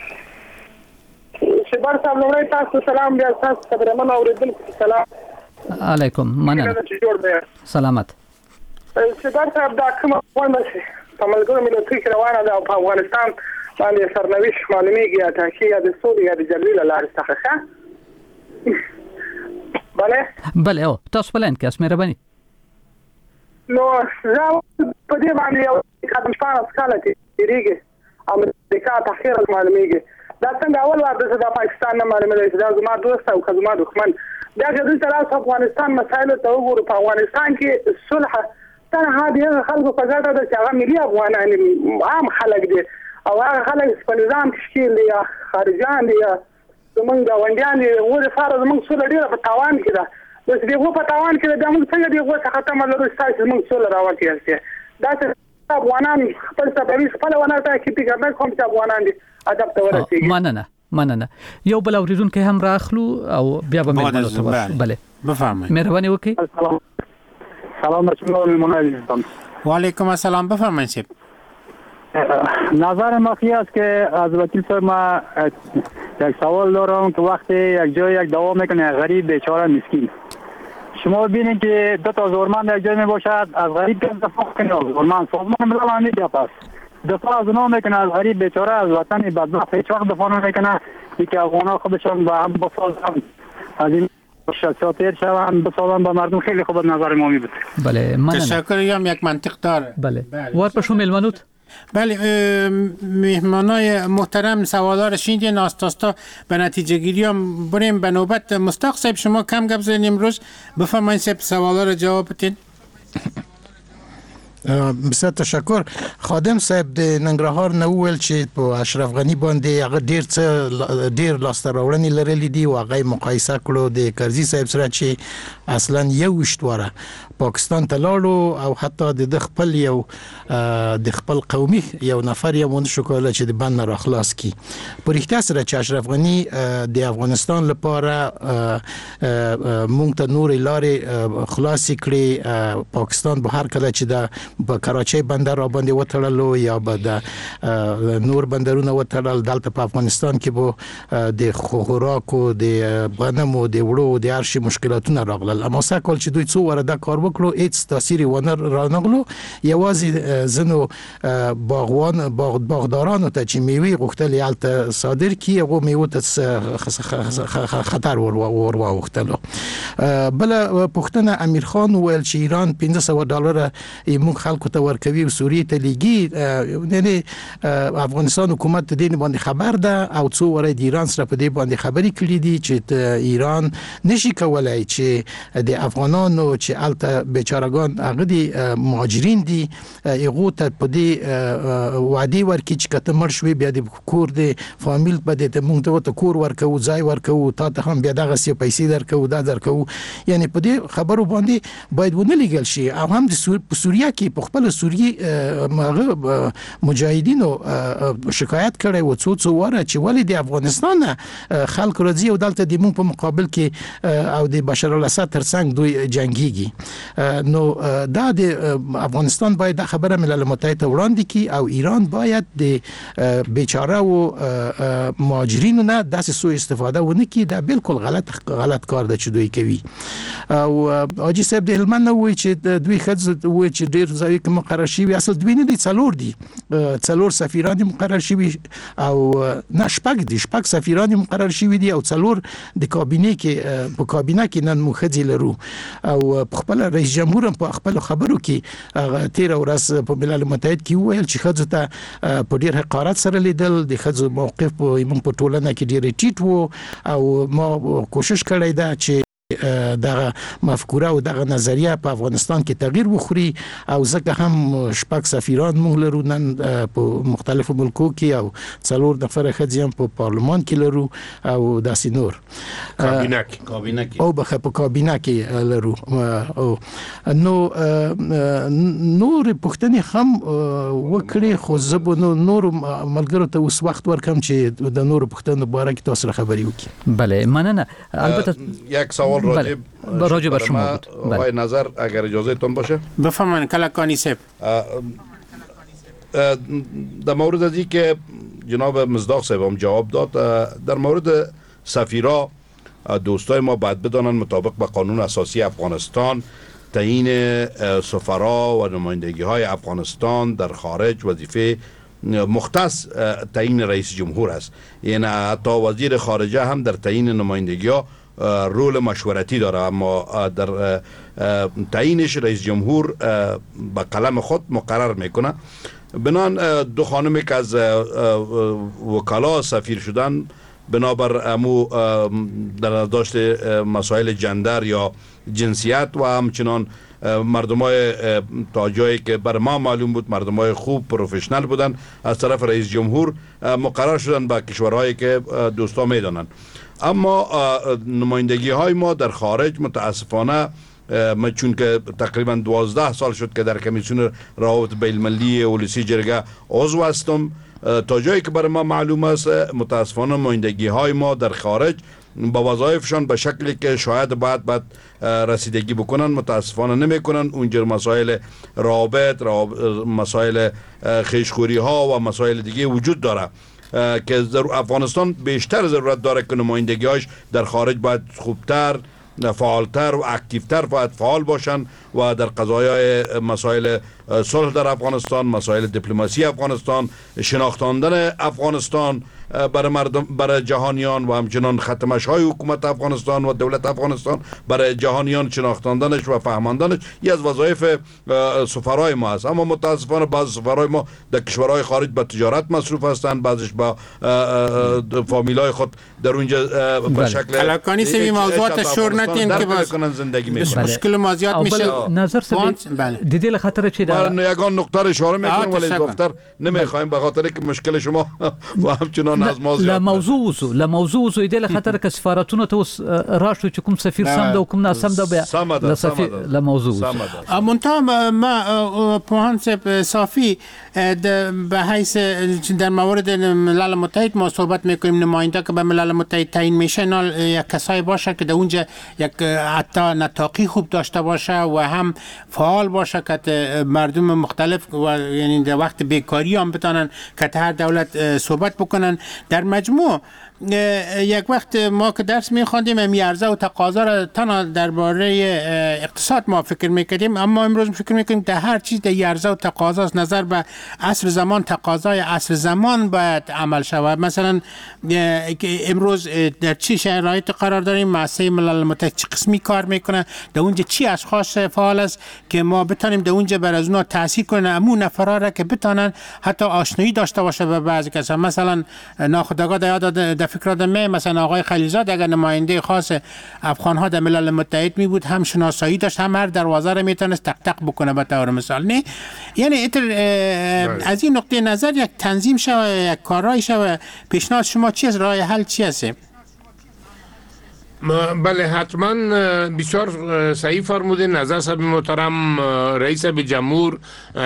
شبار صاحب لومړی تاسو سلام بیا تاسو خبرمن اوریدونکو سلام علیکم. مننه. سلامت. شبار صاحب دا کومه ونه په ملګرو ملتونو کې روانه ده او په افغانستان باندې سرنوشت معلومیږي یا تحقیق یا د سولې یا د جلبې له لارې څخه ښه. بله بله او تاسو په لاین کې یاست. مهرباني. نو زه په دې باندې یو قدم شپاړس کاله تېرېږي امریکا تحقیق معلومیږي دا څنګه اول وار د پاکستان نه معلومېږي چې دا زما دوست او که زما دښمن بیا چې دوی ته افغانستان مسایلو ته وګورو په افغانستان کې صلح تنها د هغه خلکو په ګټه ده چې هغه ملي افغانان عام خلک دي او هغه خلک په نظام کې شکیل دي یا خارجان دي یا زمونږ ګاونډیان دي ورې سره زمونږ سوله ډېره په تاوان کې ده. بس دغه په تاوان کې ده موږ څنګه دغه څخه ختم لرو چې زمونږ سوله راوځي دا چې افغانان خپل سفري خپل ونه ته کې پیګر کوم چې افغانان دي ادب ته ورسیږي. مننه. مننه. یو بل اوریدونکو هم راخلو او بیا به مهمانو ته ورشو. بله بفرمایید. مهرباني وکړئ. سلام سلام علیکم مهمانان عزیزم. و علیکم السلام. بفرمایید شب. نظر ما خیلی است که از وکیل صاحب ما یک سوال دارم که وقتی یک جای یک دعوا میکنه غریب بیچاره مسکین، شما ببینید که دو تا زورمند یک جای می باشد، از غریب که دفاع کنه، زورمند سازمان ملل میگه پس دفاع از اونا میکنه، از غریب بیچاره از وطن بدبخت هیچ وقت دفاع نمیکنه که افغانا خودشون به هم بسازن، از این شاتر شون بسازن به مردم. خیلی خوب نظر ما می بود. بله من تشکریم. یک منطق داره. بله وار پشو ملمانوت. بله مهمانای محترم سوالار شیندی ناستاستا به نتیجه گیری هم بریم به نوبت. مستاق صاحب شما کم گپ زدین امروز، بفرمایید صاحب سوالار جواب بدین. بسیار تشکر. خادم صاحب د ننګرهار نه وویل چې په اشرف غنی باندې هغه ډیر څه ډیر لاسته راوړنې لرلې دي او هغه مقایسه کړو د کرزي صاحب سره چې اصلا یو وشتوره پاکستان ته لاړو او حتی د خپل یو د خپل قومي یو نفر یې مونږ شو کولای چې د بند را خلاص کی. په اړتیا سره چې اشرف غنی د افغانستان لپاره مونږ ته نور لارې خلاص کړي، پاکستان به هر کله چې د په کراچۍ بندر را باندې وتړلو یا به د نور بندرونه وتړل، دلته په افغانستان کې به د خوراکو د غنمو د وړو د هر شي مشکلاتونه راغلل. اما سکهال چې دوی څو واره دا کار وکړو هیڅ تاثیر ونه رانغلو. یوازې زنو باغوان باغ باغدارانو ته چې میوه غوښتل یالته صادر کی هغه میوه ته خطر ور ور واوښتلو. بل پښتنه امیر خان ویل چې ایران پنځه سوه ډالر موږ خلکو ته ورکوي او سوریې ته لیږي. یعنی افغانستان حکومت د دې باندې خبر ده او څو واره د ایران سره په دې باندې خبرې کړې دي چې ایران نشي کولای چې د افغانانو چې الته بیچارهګان هغه دي مهاجرین دي هغه ته په دې وعده ورکړي چې کته مړ شوي بیا د کور د فامیل په دې ته موږ ته کور ورکو، ځای ورکو، تا ته هم بیا دغه سی پیسې درکو دا درکو. یعنی په دې خبرو باندې باید ونه لګل شي. او هم د سوریه کې په خپل سوریه مجاهدینو شکایت کړي و څو څو واره چې ولې د افغانستان خلک راځي او دلته د موږ په مقابل کې او د بشار الاسد ترڅنګ دوی جنگيږي. نو دا د افغانستان باید دا خبره ملل متحد ته وړاندې کړي او ایران باید د بیچاره او مهاجرینو نه داسې سوء استفاده ونه کړي. دا بالکل غلط غلط کار ده چې دوی کوي. او حاجی صاحب د هلمند وایي چې دوی خځه وایي چې ډیر ځای کې مقرر شي، اصل دوی نه دي، څلور دي، څلور سفیران مقرر شوي او نه شپږ دي، شپږ سفیران مقرر شوي دي او څلور د کابینه کې په کابینه کې نن مخځي لرو. او خپل رئیس جمهور په خپل خبرو کې تیر ورځ په ملل متحد کې وویل چې خځو ته په ډیر حقارت سره لیدل، د خځو موقف په موږ په ټولنه کې ډیر ټیټ وو او ما کوشش کړی دا چې دغه مفکوره او دغه نظریه په افغانستان کې تغییر وخوري او ځکه هم شپږ سفیران موږ لرو نن په مختلفو ملکو کې او څلور نفر ښځې هم په پارلمان کې لرو او داسې نور کابینه کې کابینه کې او بخه په کابینه کې لرو. او نو نور پښتنې هم وکړي، خو زه به نور ملګرو ته اوس وخت ورکم چې د نور پښتنو باره کې تاسو سره خبرې وکړي. بله مننه. البته یک سوال راجب راجب بر شما بود. آقای نظر اگر اجازه تون باشه بفرمایید. کلکانی صاحب در مورد از این که جناب مصداق صاحب هم جواب داد، در مورد سفیرا دوستای ما باید بدانن مطابق با قانون اساسی افغانستان تعیین سفرا و نمایندگی های افغانستان در خارج وظیفه مختص تعیین رئیس جمهور است. یعنی حتی وزیر خارجه هم در تعیین نمایندگی ها رول مشورتی داره، اما در تعیینش رئیس جمهور با قلم خود مقرر میکنه. بنان دو خانمی که از وکلا سفیر شدن بنابر امو در داشت مسائل جندر یا جنسیت و همچنان مردمای تا جایی که بر ما معلوم بود مردمای خوب پروفشنال بودن از طرف رئیس جمهور مقرر شدن به کشورهایی که دوستا میدانند. اما نمایندگی های ما در خارج متاسفانه ما چون که تقریبا دوازده سال شد که در کمیسیون روابط بین المللی اولسی جرگه عضو هستم، تا جایی که برای ما معلوم است متاسفانه نمایندگی های ما در خارج با وظایفشان به شکلی که شاید باید باید رسیدگی بکنن متاسفانه نمیکنن. اونجا مسائل رابط، مسائل خیشخوری ها و مسائل دیگه وجود داره که افغانستان بیشتر ضرورت داره که نمایندگی هاش در خارج باید خوبتر، فعالتر و اکتیفتر باید فعال باشن و در قضایای مسائل صلح در افغانستان، مسائل دیپلماسی افغانستان، شناختاندن افغانستان برای مردم، برای جهانیان و همچنان ختمش های حکومت افغانستان و دولت افغانستان برای جهانیان شناختاندنش و فهماندنش یکی از وظایف سفرای ما است. اما متاسفانه بعض سفرای ما در کشورهای خارج به تجارت مصروف هستند، بعضش با فامیلای خود در اونجا به شکل کلاکانی سوی موضوعات شورنتین که باز زندگی میکنن. مشکل ما زیاد میشه. نظر سوی دیدی خاطر چی داره؟ من یگان نقطه اشاره میکنم ولی دفتر نمیخوایم به خاطر که مشکل شما و همچنان از ما زیاد. لموضوع وزو لموضوع وزو ایدل خاطر که سفارتونه ته راشو چې کوم سفیر سم ده کوم نه سم ده لسفیر لموضوع منتها ما پوهان صافی به حیث در مورد ملل متحد ما صحبت میکنیم، نماینده که به ملل متحد تعیین میشه یک کسایی باشه که در اونجا یک حتی نطاقی خوب داشته باشه و هم فعال باشه که مردم مختلف و یعنی در وقت بیکاری هم بتونن که هر دولت صحبت بکنن. در مجموع یک وقت ما که درس می‌خواندیم امی عرضه و تقاضا را تنها درباره اقتصاد ما فکر می‌کردیم، اما امروز فکر می‌کنیم در هر چیز در عرضه و تقاضا از نظر به عصر زمان، تقاضای عصر زمان باید عمل شود. مثلا امروز در چه شرایط قرار داریم، مؤسسه ملل متحد چه قسمی کار میکنه، در اونجا چی اشخاص فعال است که ما بتونیم در اونجا بر از اونها تاثیر کنیم، امون نفرا را که بتونن حتی آشنایی داشته باشه به بعضی کسا. مثلا ناخودآگاه در فکر آدم مثلا آقای خلیلزاد اگر نماینده خاص افغان ها در ملل متحد می بود هم شناسایی داشت، هم هر دروازه را میتونست تق تق بکنه به طور مثال. نه یعنی از این نقطه نظر یک تنظیم شوه، یک کارایی شوه. پیشنهاد شما چی است؟ راه حل چی است؟ بله حتما بسیار صحیح فرموده. نظر صاحب محترم رئیس جمهور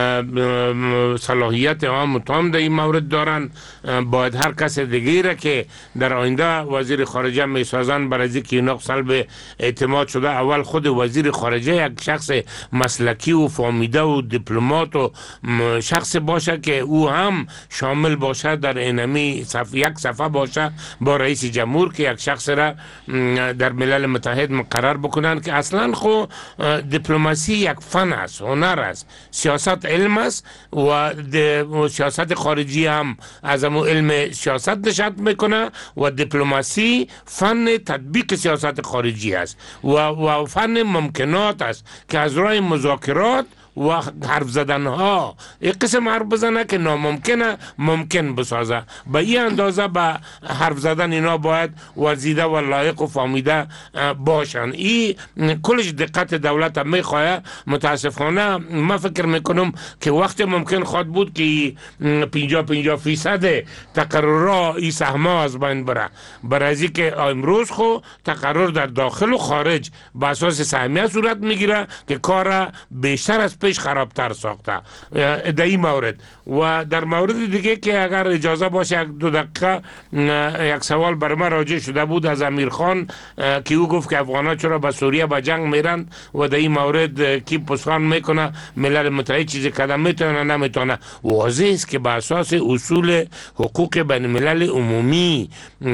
صلاحیت عام تام در این مورد دارن. باید هر کس دیگه را که در آینده وزیر خارجه میسازن برای اینکه اینا سلب اعتماد شده، اول خود وزیر خارجه یک شخص مسلکی و فهمیده و دیپلمات و شخص باشه که او هم شامل باشه در اینمی صف... یک صفحه باشه با رئیس جمهور که یک شخص را در ملل متحد مقرر بکنن که اصلا خو دیپلماسی یک فن است، هنر است، سیاست علم است و سیاست خارجی هم از امو علم سیاست نشأت میکنه و دیپلماسی فن تطبیق سیاست خارجی است و, و فن ممکنات است که از راه مذاکرات و حرف زدن ها یک قسم حرف بزنه که ناممکنه ممکن بسازه. به این اندازه به حرف زدن اینا باید ورزیده و لایق و فهمیده باشن. این کلش دقت دولت هم میخواه. متاسفانه من فکر میکنم که وقت ممکن خواهد بود که پینجا پینجا فیصد تقررها این سهمه از بین بره، برای که امروز خو تقرر در داخل و خارج به اساس سهمیه صورت میگیره که کار بیشتر از پیش خرابتر ساخته در این مورد. و در مورد دیگه که اگر اجازه باشه یک دو دقیقه یک سوال بر من راجع شده بود از امیر خان که او گفت که افغان ها چرا به سوریه به جنگ میرن و در این مورد کی پسخان میکنه ملل متحد چیزی کدام میتونه نمیتونه. واضح است که به اساس اصول حقوق بین الملل عمومی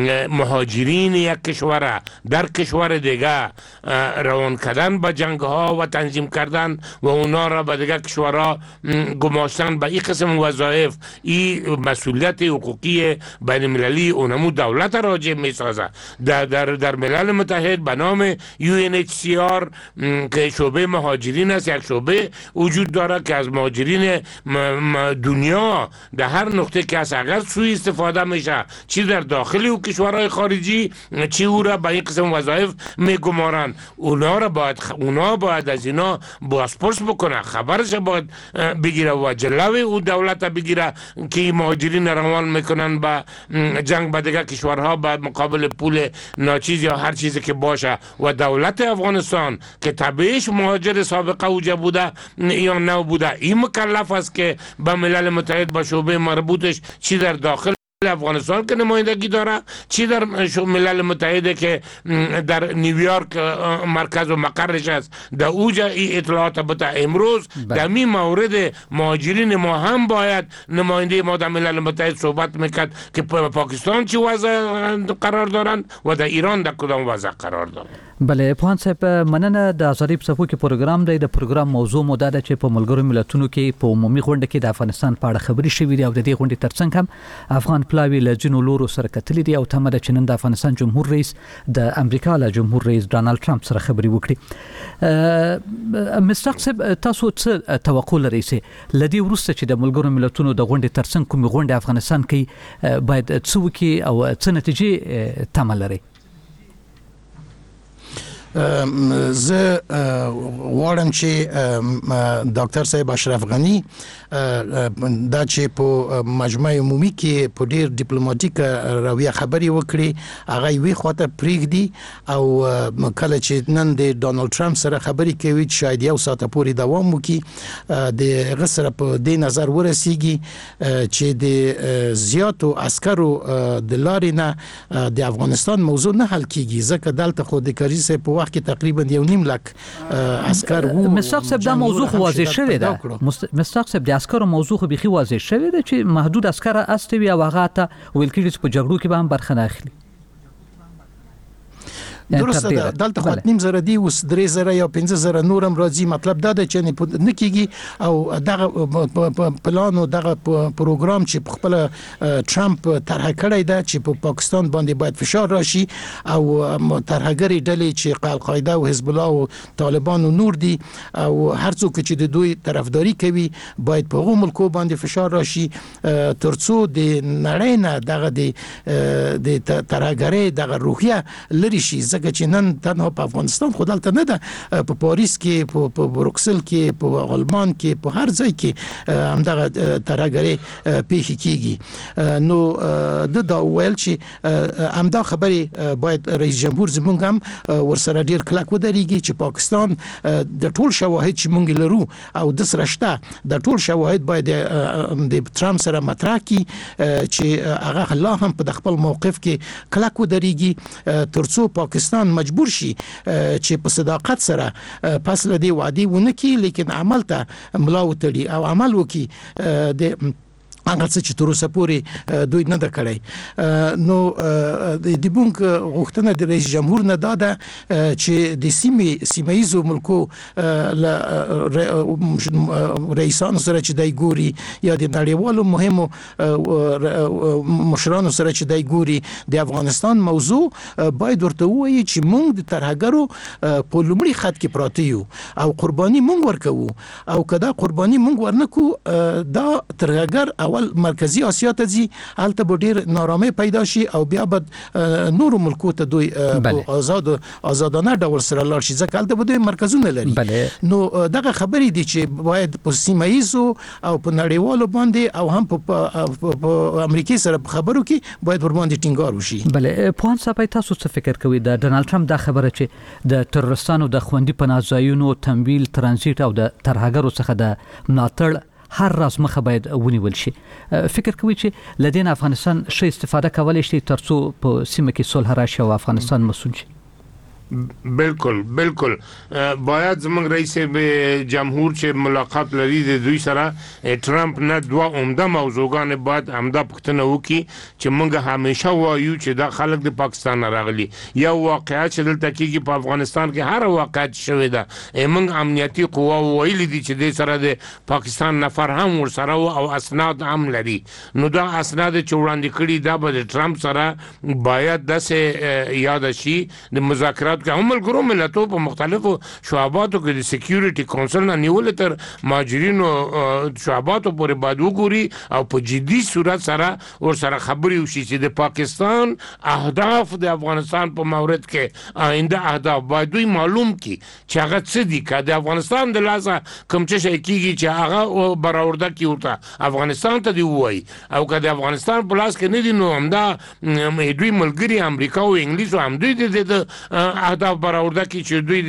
مهاجرین یک کشور در کشور دیگه روان کردن به جنگ ها و تنظیم کردن و اونا را به دیگر کشورها گماشتن به این قسم وظایف، این مسئولیت حقوقی بین المللی اونمو دولت راجع می سازه. در, در, در ملل متحد به نام یو ان اچ سی آر که شعبه مهاجرین است، یک شعبه وجود داره که از مهاجرین دنیا در هر نقطه که از اگر سوی استفاده میشه، چی در داخلی و کشورهای خارجی، چی او را به این قسم وظایف می گمارن. اونا را باید اونا باید از اینا بازپرس بکنه. خبرش باید بگیره و جلوی او دولت بگیره که مهاجرین روان میکنن به جنگ با دیگر کشورها به مقابل پول ناچیز یا هر چیزی که باشه و دولت افغانستان که طبیعیش مهاجر سابقه اوجه بوده یا نو بوده این مکلف است که به ملل متحد با شعبه مربوطش چی در داخل افغانستان که نمایندگی داره چی در ملل متحد که در نیویورک مرکز و مقرش است در اوجا این اطلاعات بتا امروز در می مورد مهاجرین ما هم باید نماینده ما در ملل متحد صحبت میکرد که پاکستان چی وضع قرار دارن و در ایران در کدام وضع قرار دارن. بله پوهان صاحب مننه د آزادۍ په څپو کې پروګرام دی د پروګرام موضوع مو دا ده چې په ملګرو ملتونو کې په عمومي غونډه کې د افغانستان په اړه خبري شوې دي او د دې غونډې ترڅنګ هم افغان پلاوی له ځینو لورو سره کتلې دي او تمه ده چې نن د افغانستان جمهور رئیس د امریکا له جمهور رئیس ډانلډ ټرمپ سره خبري وکړي. مستر صاحب تاسو څه توقع لرئ چې لدی ورسته چې د ملګرو ملتونو د غونډې ترڅنګ کومې غونډې افغانستان کې باید څه وکړي او څه نتیجې تمه لري؟ زه غواړم چې ډاکټر صاحب اشرف غنی دا چې په مجمع عمومي کې په ډیر ډیپلوماټیک رویه خبري وکړي هغه وی خواته پریږدي او کله چې نن د ډونالد ټرمپ سره خبري کوي چې شاید یو ساعت پورې دوام وکړي د غسر په دې نظر ورسیږي چې د زیاتو عسکرو د لارې نه د افغانستان موضوع نه حل کیږي ځکه دلته خو د کریز په وخت کې تقریبا یو نیم لک عسكر وو. مستر صاحب دا موضوع واضح شوی ده. مستر صاحب د عسکرو موضوع خو بيخي واضح شوی ده چې محدود عسكر استوي او هغه ته ویل کېږي چې په جګړو کې به هم برخه نه اخلي. درسته ده دلته خو نیم زره دی اوس درې زره یا پنځه زره نورم راځي مطلب دا ده چې نه کیږي او دغه پلان او دغه پروګرام چې خپل ټرمپ طرح کړی ده چې په پاکستان باندې باید فشار راشي او طرحګری ډلې چې القاعده او حزب الله او طالبان او نور دي او هر څوک چې د دوی طرفداري کوي باید په هغو ملکو باندې فشار راشي ترڅو د نړۍ نه دغه د طرحګری دغه روحیه لري شي ځکه چې نن تنها په افغانستان خو دلته نه ده په پاریس کې په بروکسل کې په آلمان کې په هر ځای کې همدغه طرحګری پیښ کیږي نو د دا ویل چې همدا خبرې باید رئیس جمهور زمونږ هم ورسره ډیر کلک ودرېږي چې پاکستان د ټول شواهد چې مونږ لرو او د سرشته د ټول شواهد باید د ټرمپ سره مطرح کی چې هغه الله هم په خپل موقف کې کلک ودرېږي ترڅو پاکستان مجبور شي چې په صداقت سره پس له دې وعده ونه کی لیکن عمل ته ملا وتړي او عمل وکي د هغه څه چې تر اوسه پورې دوی نه ده کړی نو د بونک غوښتنه د رئیس جمهور نه ده چې د سیمې سیمایزو ملکو له رئیسانو سره چې دای ګوري یا د نړیوالو مهمو مشرانو سره چې دای ګوري د افغانستان موضوع باید ورته وایي چې موږ د ترهګرو په لومړي خط کې پراته یو او قرباني موږ ورکوو او کدا قرباني موږ ورنکو دا ترهګر اول مرکزی آسیا ته ځي هلته به ډیر نارامي پیدا شي او بیا به نور ملکو ته دوی آزاد آزادانه ډول سره لاړ شي ځکه هلته به دوی مرکزونه لري نو دغه خبرې دي چې باید په سیمایزو او په نړیوالو باندې او هم په امریکای سره خبرو کې باید ور باندې ټینګار وشي. بله پوهان صاحب تاسو څه فکر کوئ د ډونالد ټرمپ دا خبره چې د تروریستانو د خوندي پناه ځایونو تمویل ترانزیت او د ترهګرو څخه د ملاتړ هر راز مخه باید ونیول شي فکر کوي چې لدین افغانستان ښه استفاده کولای شي ترڅو په سیمه کې صلح راشي او افغانستان مسون شي؟ بالکل بالکل باید زموږ رئیس جمهور چې ملاقات لري د دوی سره ټرمپ نه دوه عمده موضوعګان باید همدا پوښتنه وکړي چې موږ همیشه وایو چې دا خلک د پاکستان راغلي یا واقعیت چې دلته کېږي په افغانستان کې هر واقعیت شوی ده موږ امنیتي قوا ویلي دي چې د سره د پاکستان نفر هم ورسره او اسناد هم لري نو دا اسناد چې وړاندې کړي دا به د ټرمپ سره باید داسې یاد شي د مذاکرات تغییرات که هم ملګرو ملتونو په مختلفو شعباتو کې د سکیورټي کونسل نه نیول تر مهاجرینو شعباتو پورې باید وګوري او په جدي صورت سره ور سره خبري وشي چې د پاکستان اهداف د افغانستان په مورد کې آینده اهداف باید دوی معلوم کی چې هغه څه دي که د افغانستان د لاسه کوم څه شي کیږي چې هغه براورده کی ورته افغانستان ته دی وای او که د افغانستان په لاس کې نه دي نو همدا دوی ملګری امریکا او انګلیس هم دوی د اهداف براورده کی چې دوی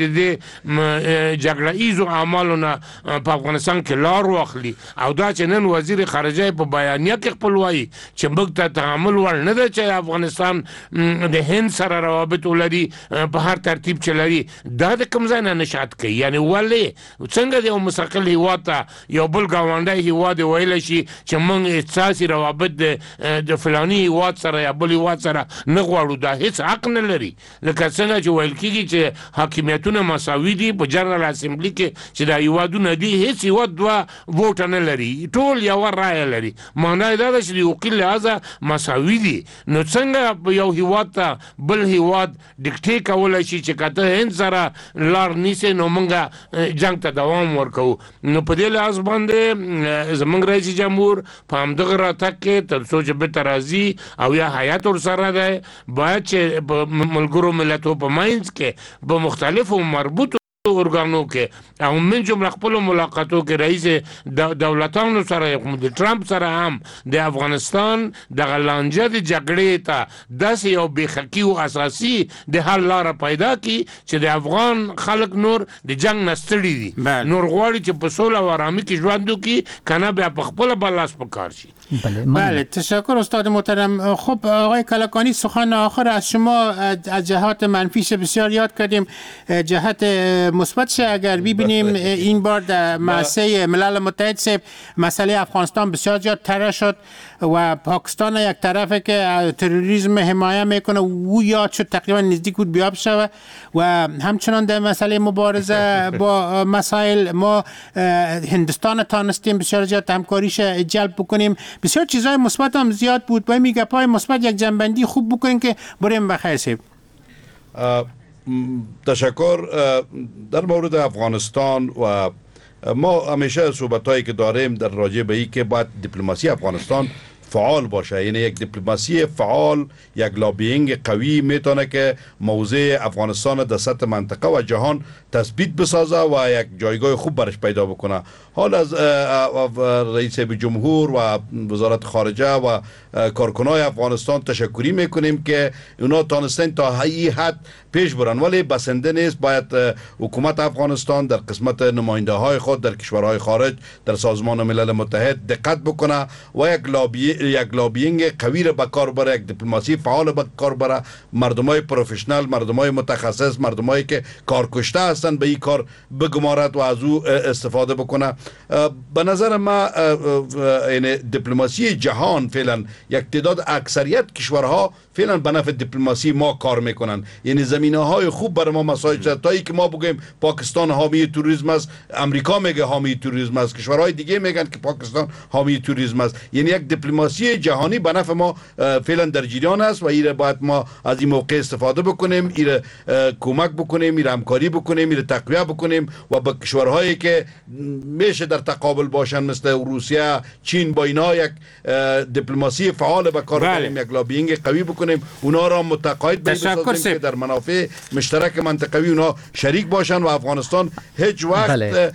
د جګړه ایزو اعمالونه په افغانستان کې لار واخلي او دا چې نن وزیر خارجه په بیانیه کې خپل وایي چې موږ ته تعامل ور نه ده چې افغانستان د هند سره روابط ولري په هر ترتیب چلري دا د کوم ځای نه نشات کوي یعنی ولې څنګه د مستقل هیواد ته یو بل ګاونډی هیواد ویل شي چې موږ اساسي روابط د فلاني هیواد سره یا بل هیواد سره نه غواړو دا هیڅ حق نه لري لکه څنګه چې ویل کیږي چې حاکمیتونه مساوي دي په جنرال اسمبلی کې چې دا هیوادونه دي هیڅ هیواد دوه ووټ نه لري ټول یو رائے لري معنی دا ده چې یو کله لحاظه مساوي دي نو څنګه یو هیواد ته بل هیواد ډیکټیټ کولای شي چې کته هند سره لار نیسه نو مونږه جنگ ته دوام ورکو نو په دې لحاظ باندې زمونږ رئیس جمهور په همدغه راتګ کې تر څو چې به ترازی او یا حیات ور سره ده باید چې ملګرو ملتونو په ماینز کې په مختلفو مربوطو ارګانو کې او من جمله خپل ملاقاتو کې رئیس دولتانو سره د ټرمپ سره هم د افغانستان د غلانجه د جګړې ته داسې یو بېخکي او اساسي د حل لاره پیدا کی چې د افغان خلک نور د جنگ نه ستړي دي نور غواړي چې په صلح و آرامی کې ژوند وکړي کنه بیا په خپل بلاس پکار شي. بله تشکر استاد محترم. خب آقای کلکانی سخن آخر از شما از جهات منفیش بسیار یاد کردیم جهت مثبتش اگر ببینیم این بار در مؤسسه ملل متحد سے مسئله افغانستان بسیار زیاد طرح شد و پاکستان یک طرفه که تروریسم حمایت میکنه او یاد شد تقریبا نزدیک بود بیاب شود و همچنان در مسئله مبارزه با مسائل ما هندستان تانستیم بسیار زیاد همکاریش جلب بکنیم بسیار چیزهای مثبت هم زیاد بود و میگه پای مثبت یک جنبندی خوب بکنیم که بریم بخیر سیب. تشکر. در مورد افغانستان و ما همیشه صحبتایی که داریم در راجع به این که باید دیپلماسی افغانستان فعال باشه یعنی یک دیپلماسی فعال یک لابینگ قوی میتونه که موضع افغانستان در سطح منطقه و جهان تثبیت بسازه و یک جایگاه خوب برش پیدا بکنه. حال از رئیس جمهور و وزارت خارجه و کارکنای افغانستان تشکری میکنیم که اونا تانستن تا این حد پیش برن ولی بسنده نیست. باید حکومت افغانستان در قسمت نماینده های خود در کشورهای خارج در سازمان ملل متحد دقت بکنه و یک لابی یک لابینگ قوی را به کار بره یک دیپلماسی فعال به کار بره مردمای پروفشنال مردمای متخصص مردمایی که کارکشته هستن به این کار بگمارد و از او استفاده بکنه. به نظر ما یعنی دیپلماسی جهان فعلا یک تعداد اکثریت کشورها فعلا به نفع دیپلماسی ما کار میکنن یعنی زمینه های خوب برای ما مساعد تایی که ما بگیم پاکستان حامی توریسم است امریکا میگه حامی توریسم است کشورهای دیگه میگن که پاکستان حامی توریسم است یعنی یک دیپلماسی جهانی به نفع ما فعلا در جریان است و ایره باید ما از این موقع استفاده بکنیم ایره کمک بکنیم ایره همکاری بکنیم ایره تقویت بکنیم و با کشورهایی که میشه در تقابل باشن مثل روسیه چین با اینا یک دیپلماسی فعال به کار ببریم یک لابینگ قوی بکنیم اونا را متقاعد بسازیم که در منافع مشترک منطقوی اونا شریک باشن و افغانستان هیچ وقت بله.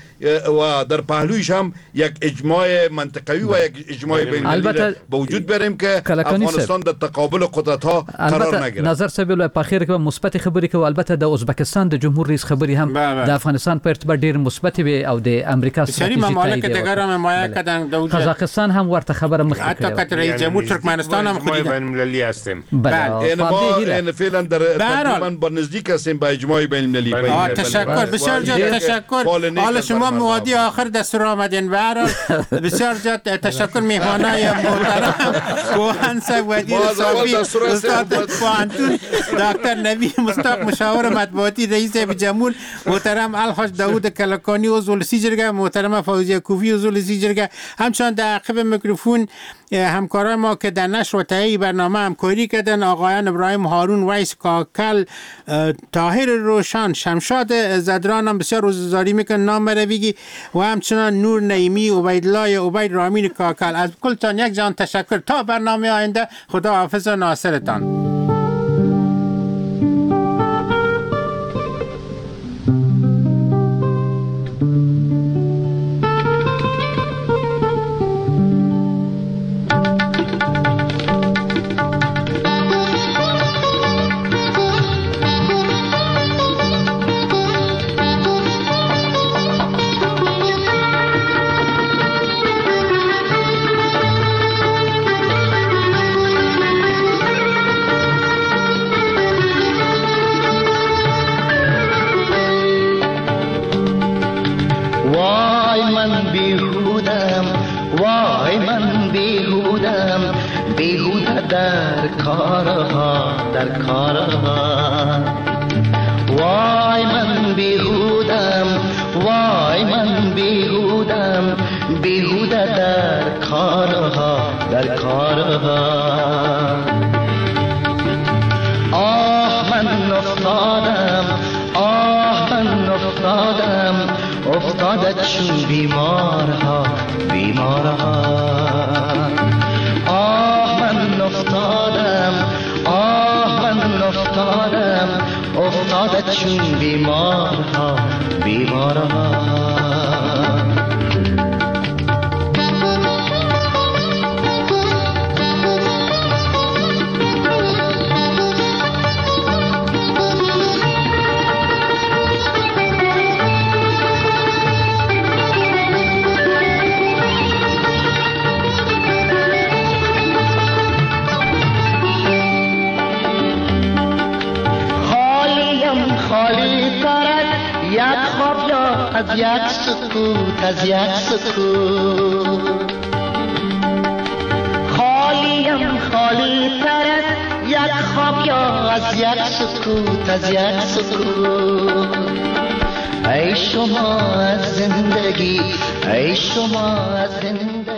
و در پهلویش هم یک اجماع منطقوی و یک اجماع بین المللی به وجود بریم که افغانستان در تقابل قدرت ها قرار نگیره. نظر سبیل په اخر کې مثبت خبرې کوي البته د ازبکستان د جمهور رئیس خبري هم د افغانستان په ارتباط ډیر مثبت وي او د امریکا سری ممالک دیگر هم حمایت کردن قزاقستان هم ورته خبره مخکې حتی که رئیس جمهور ترکمنستان هم خودی بین المللی هستیم بله این ما این فعلا در تقریبا با نزدیک هستیم به اجماع بین المللی. تشکر بسیار زیاد تشکر. حالا شما موادی آخر دستور آمدین به هر حال بسیار زیاد تشکر میهمانای محترم کوهن صاحب وزیر صافی استاد پوانتون دکتر نبی مصطفی مشاور مطبوعاتی رئیس جمهور محترم الحاج داوود کلکانی عضو لسی جرگه محترم فوزیه کوفی عضو لسی جرگه همچنان در عقب میکروفون همکارای ما که در نشر و تهیه برنامه همکاری کردن، آقایان ابراهیم هارون، ویس کاکل، طاهر روشن، شمشاد زدران هم بسیار روزگاری میکن نام رویگی و همچنان نور نعیمی، عبیدالله عبید، رامین کاکل. از کلتان یک جان تشکر. تا برنامه آینده، خدا حافظ و ناصرتان. در کارها در کارها وای من بیهودم وای من بیهودم بیهوده در کارها در کارها آه من افتادم آه من افتادم افتاده چون بیمارها بیمارها افتادم آه من افتادم افتاده چون بیمارها بیمارها از یک سکوت از یک سکوت خالیم خالی تر از یک خواب یا از یک سکوت از یک سکوت ای شما از زندگی ای شما از زندگی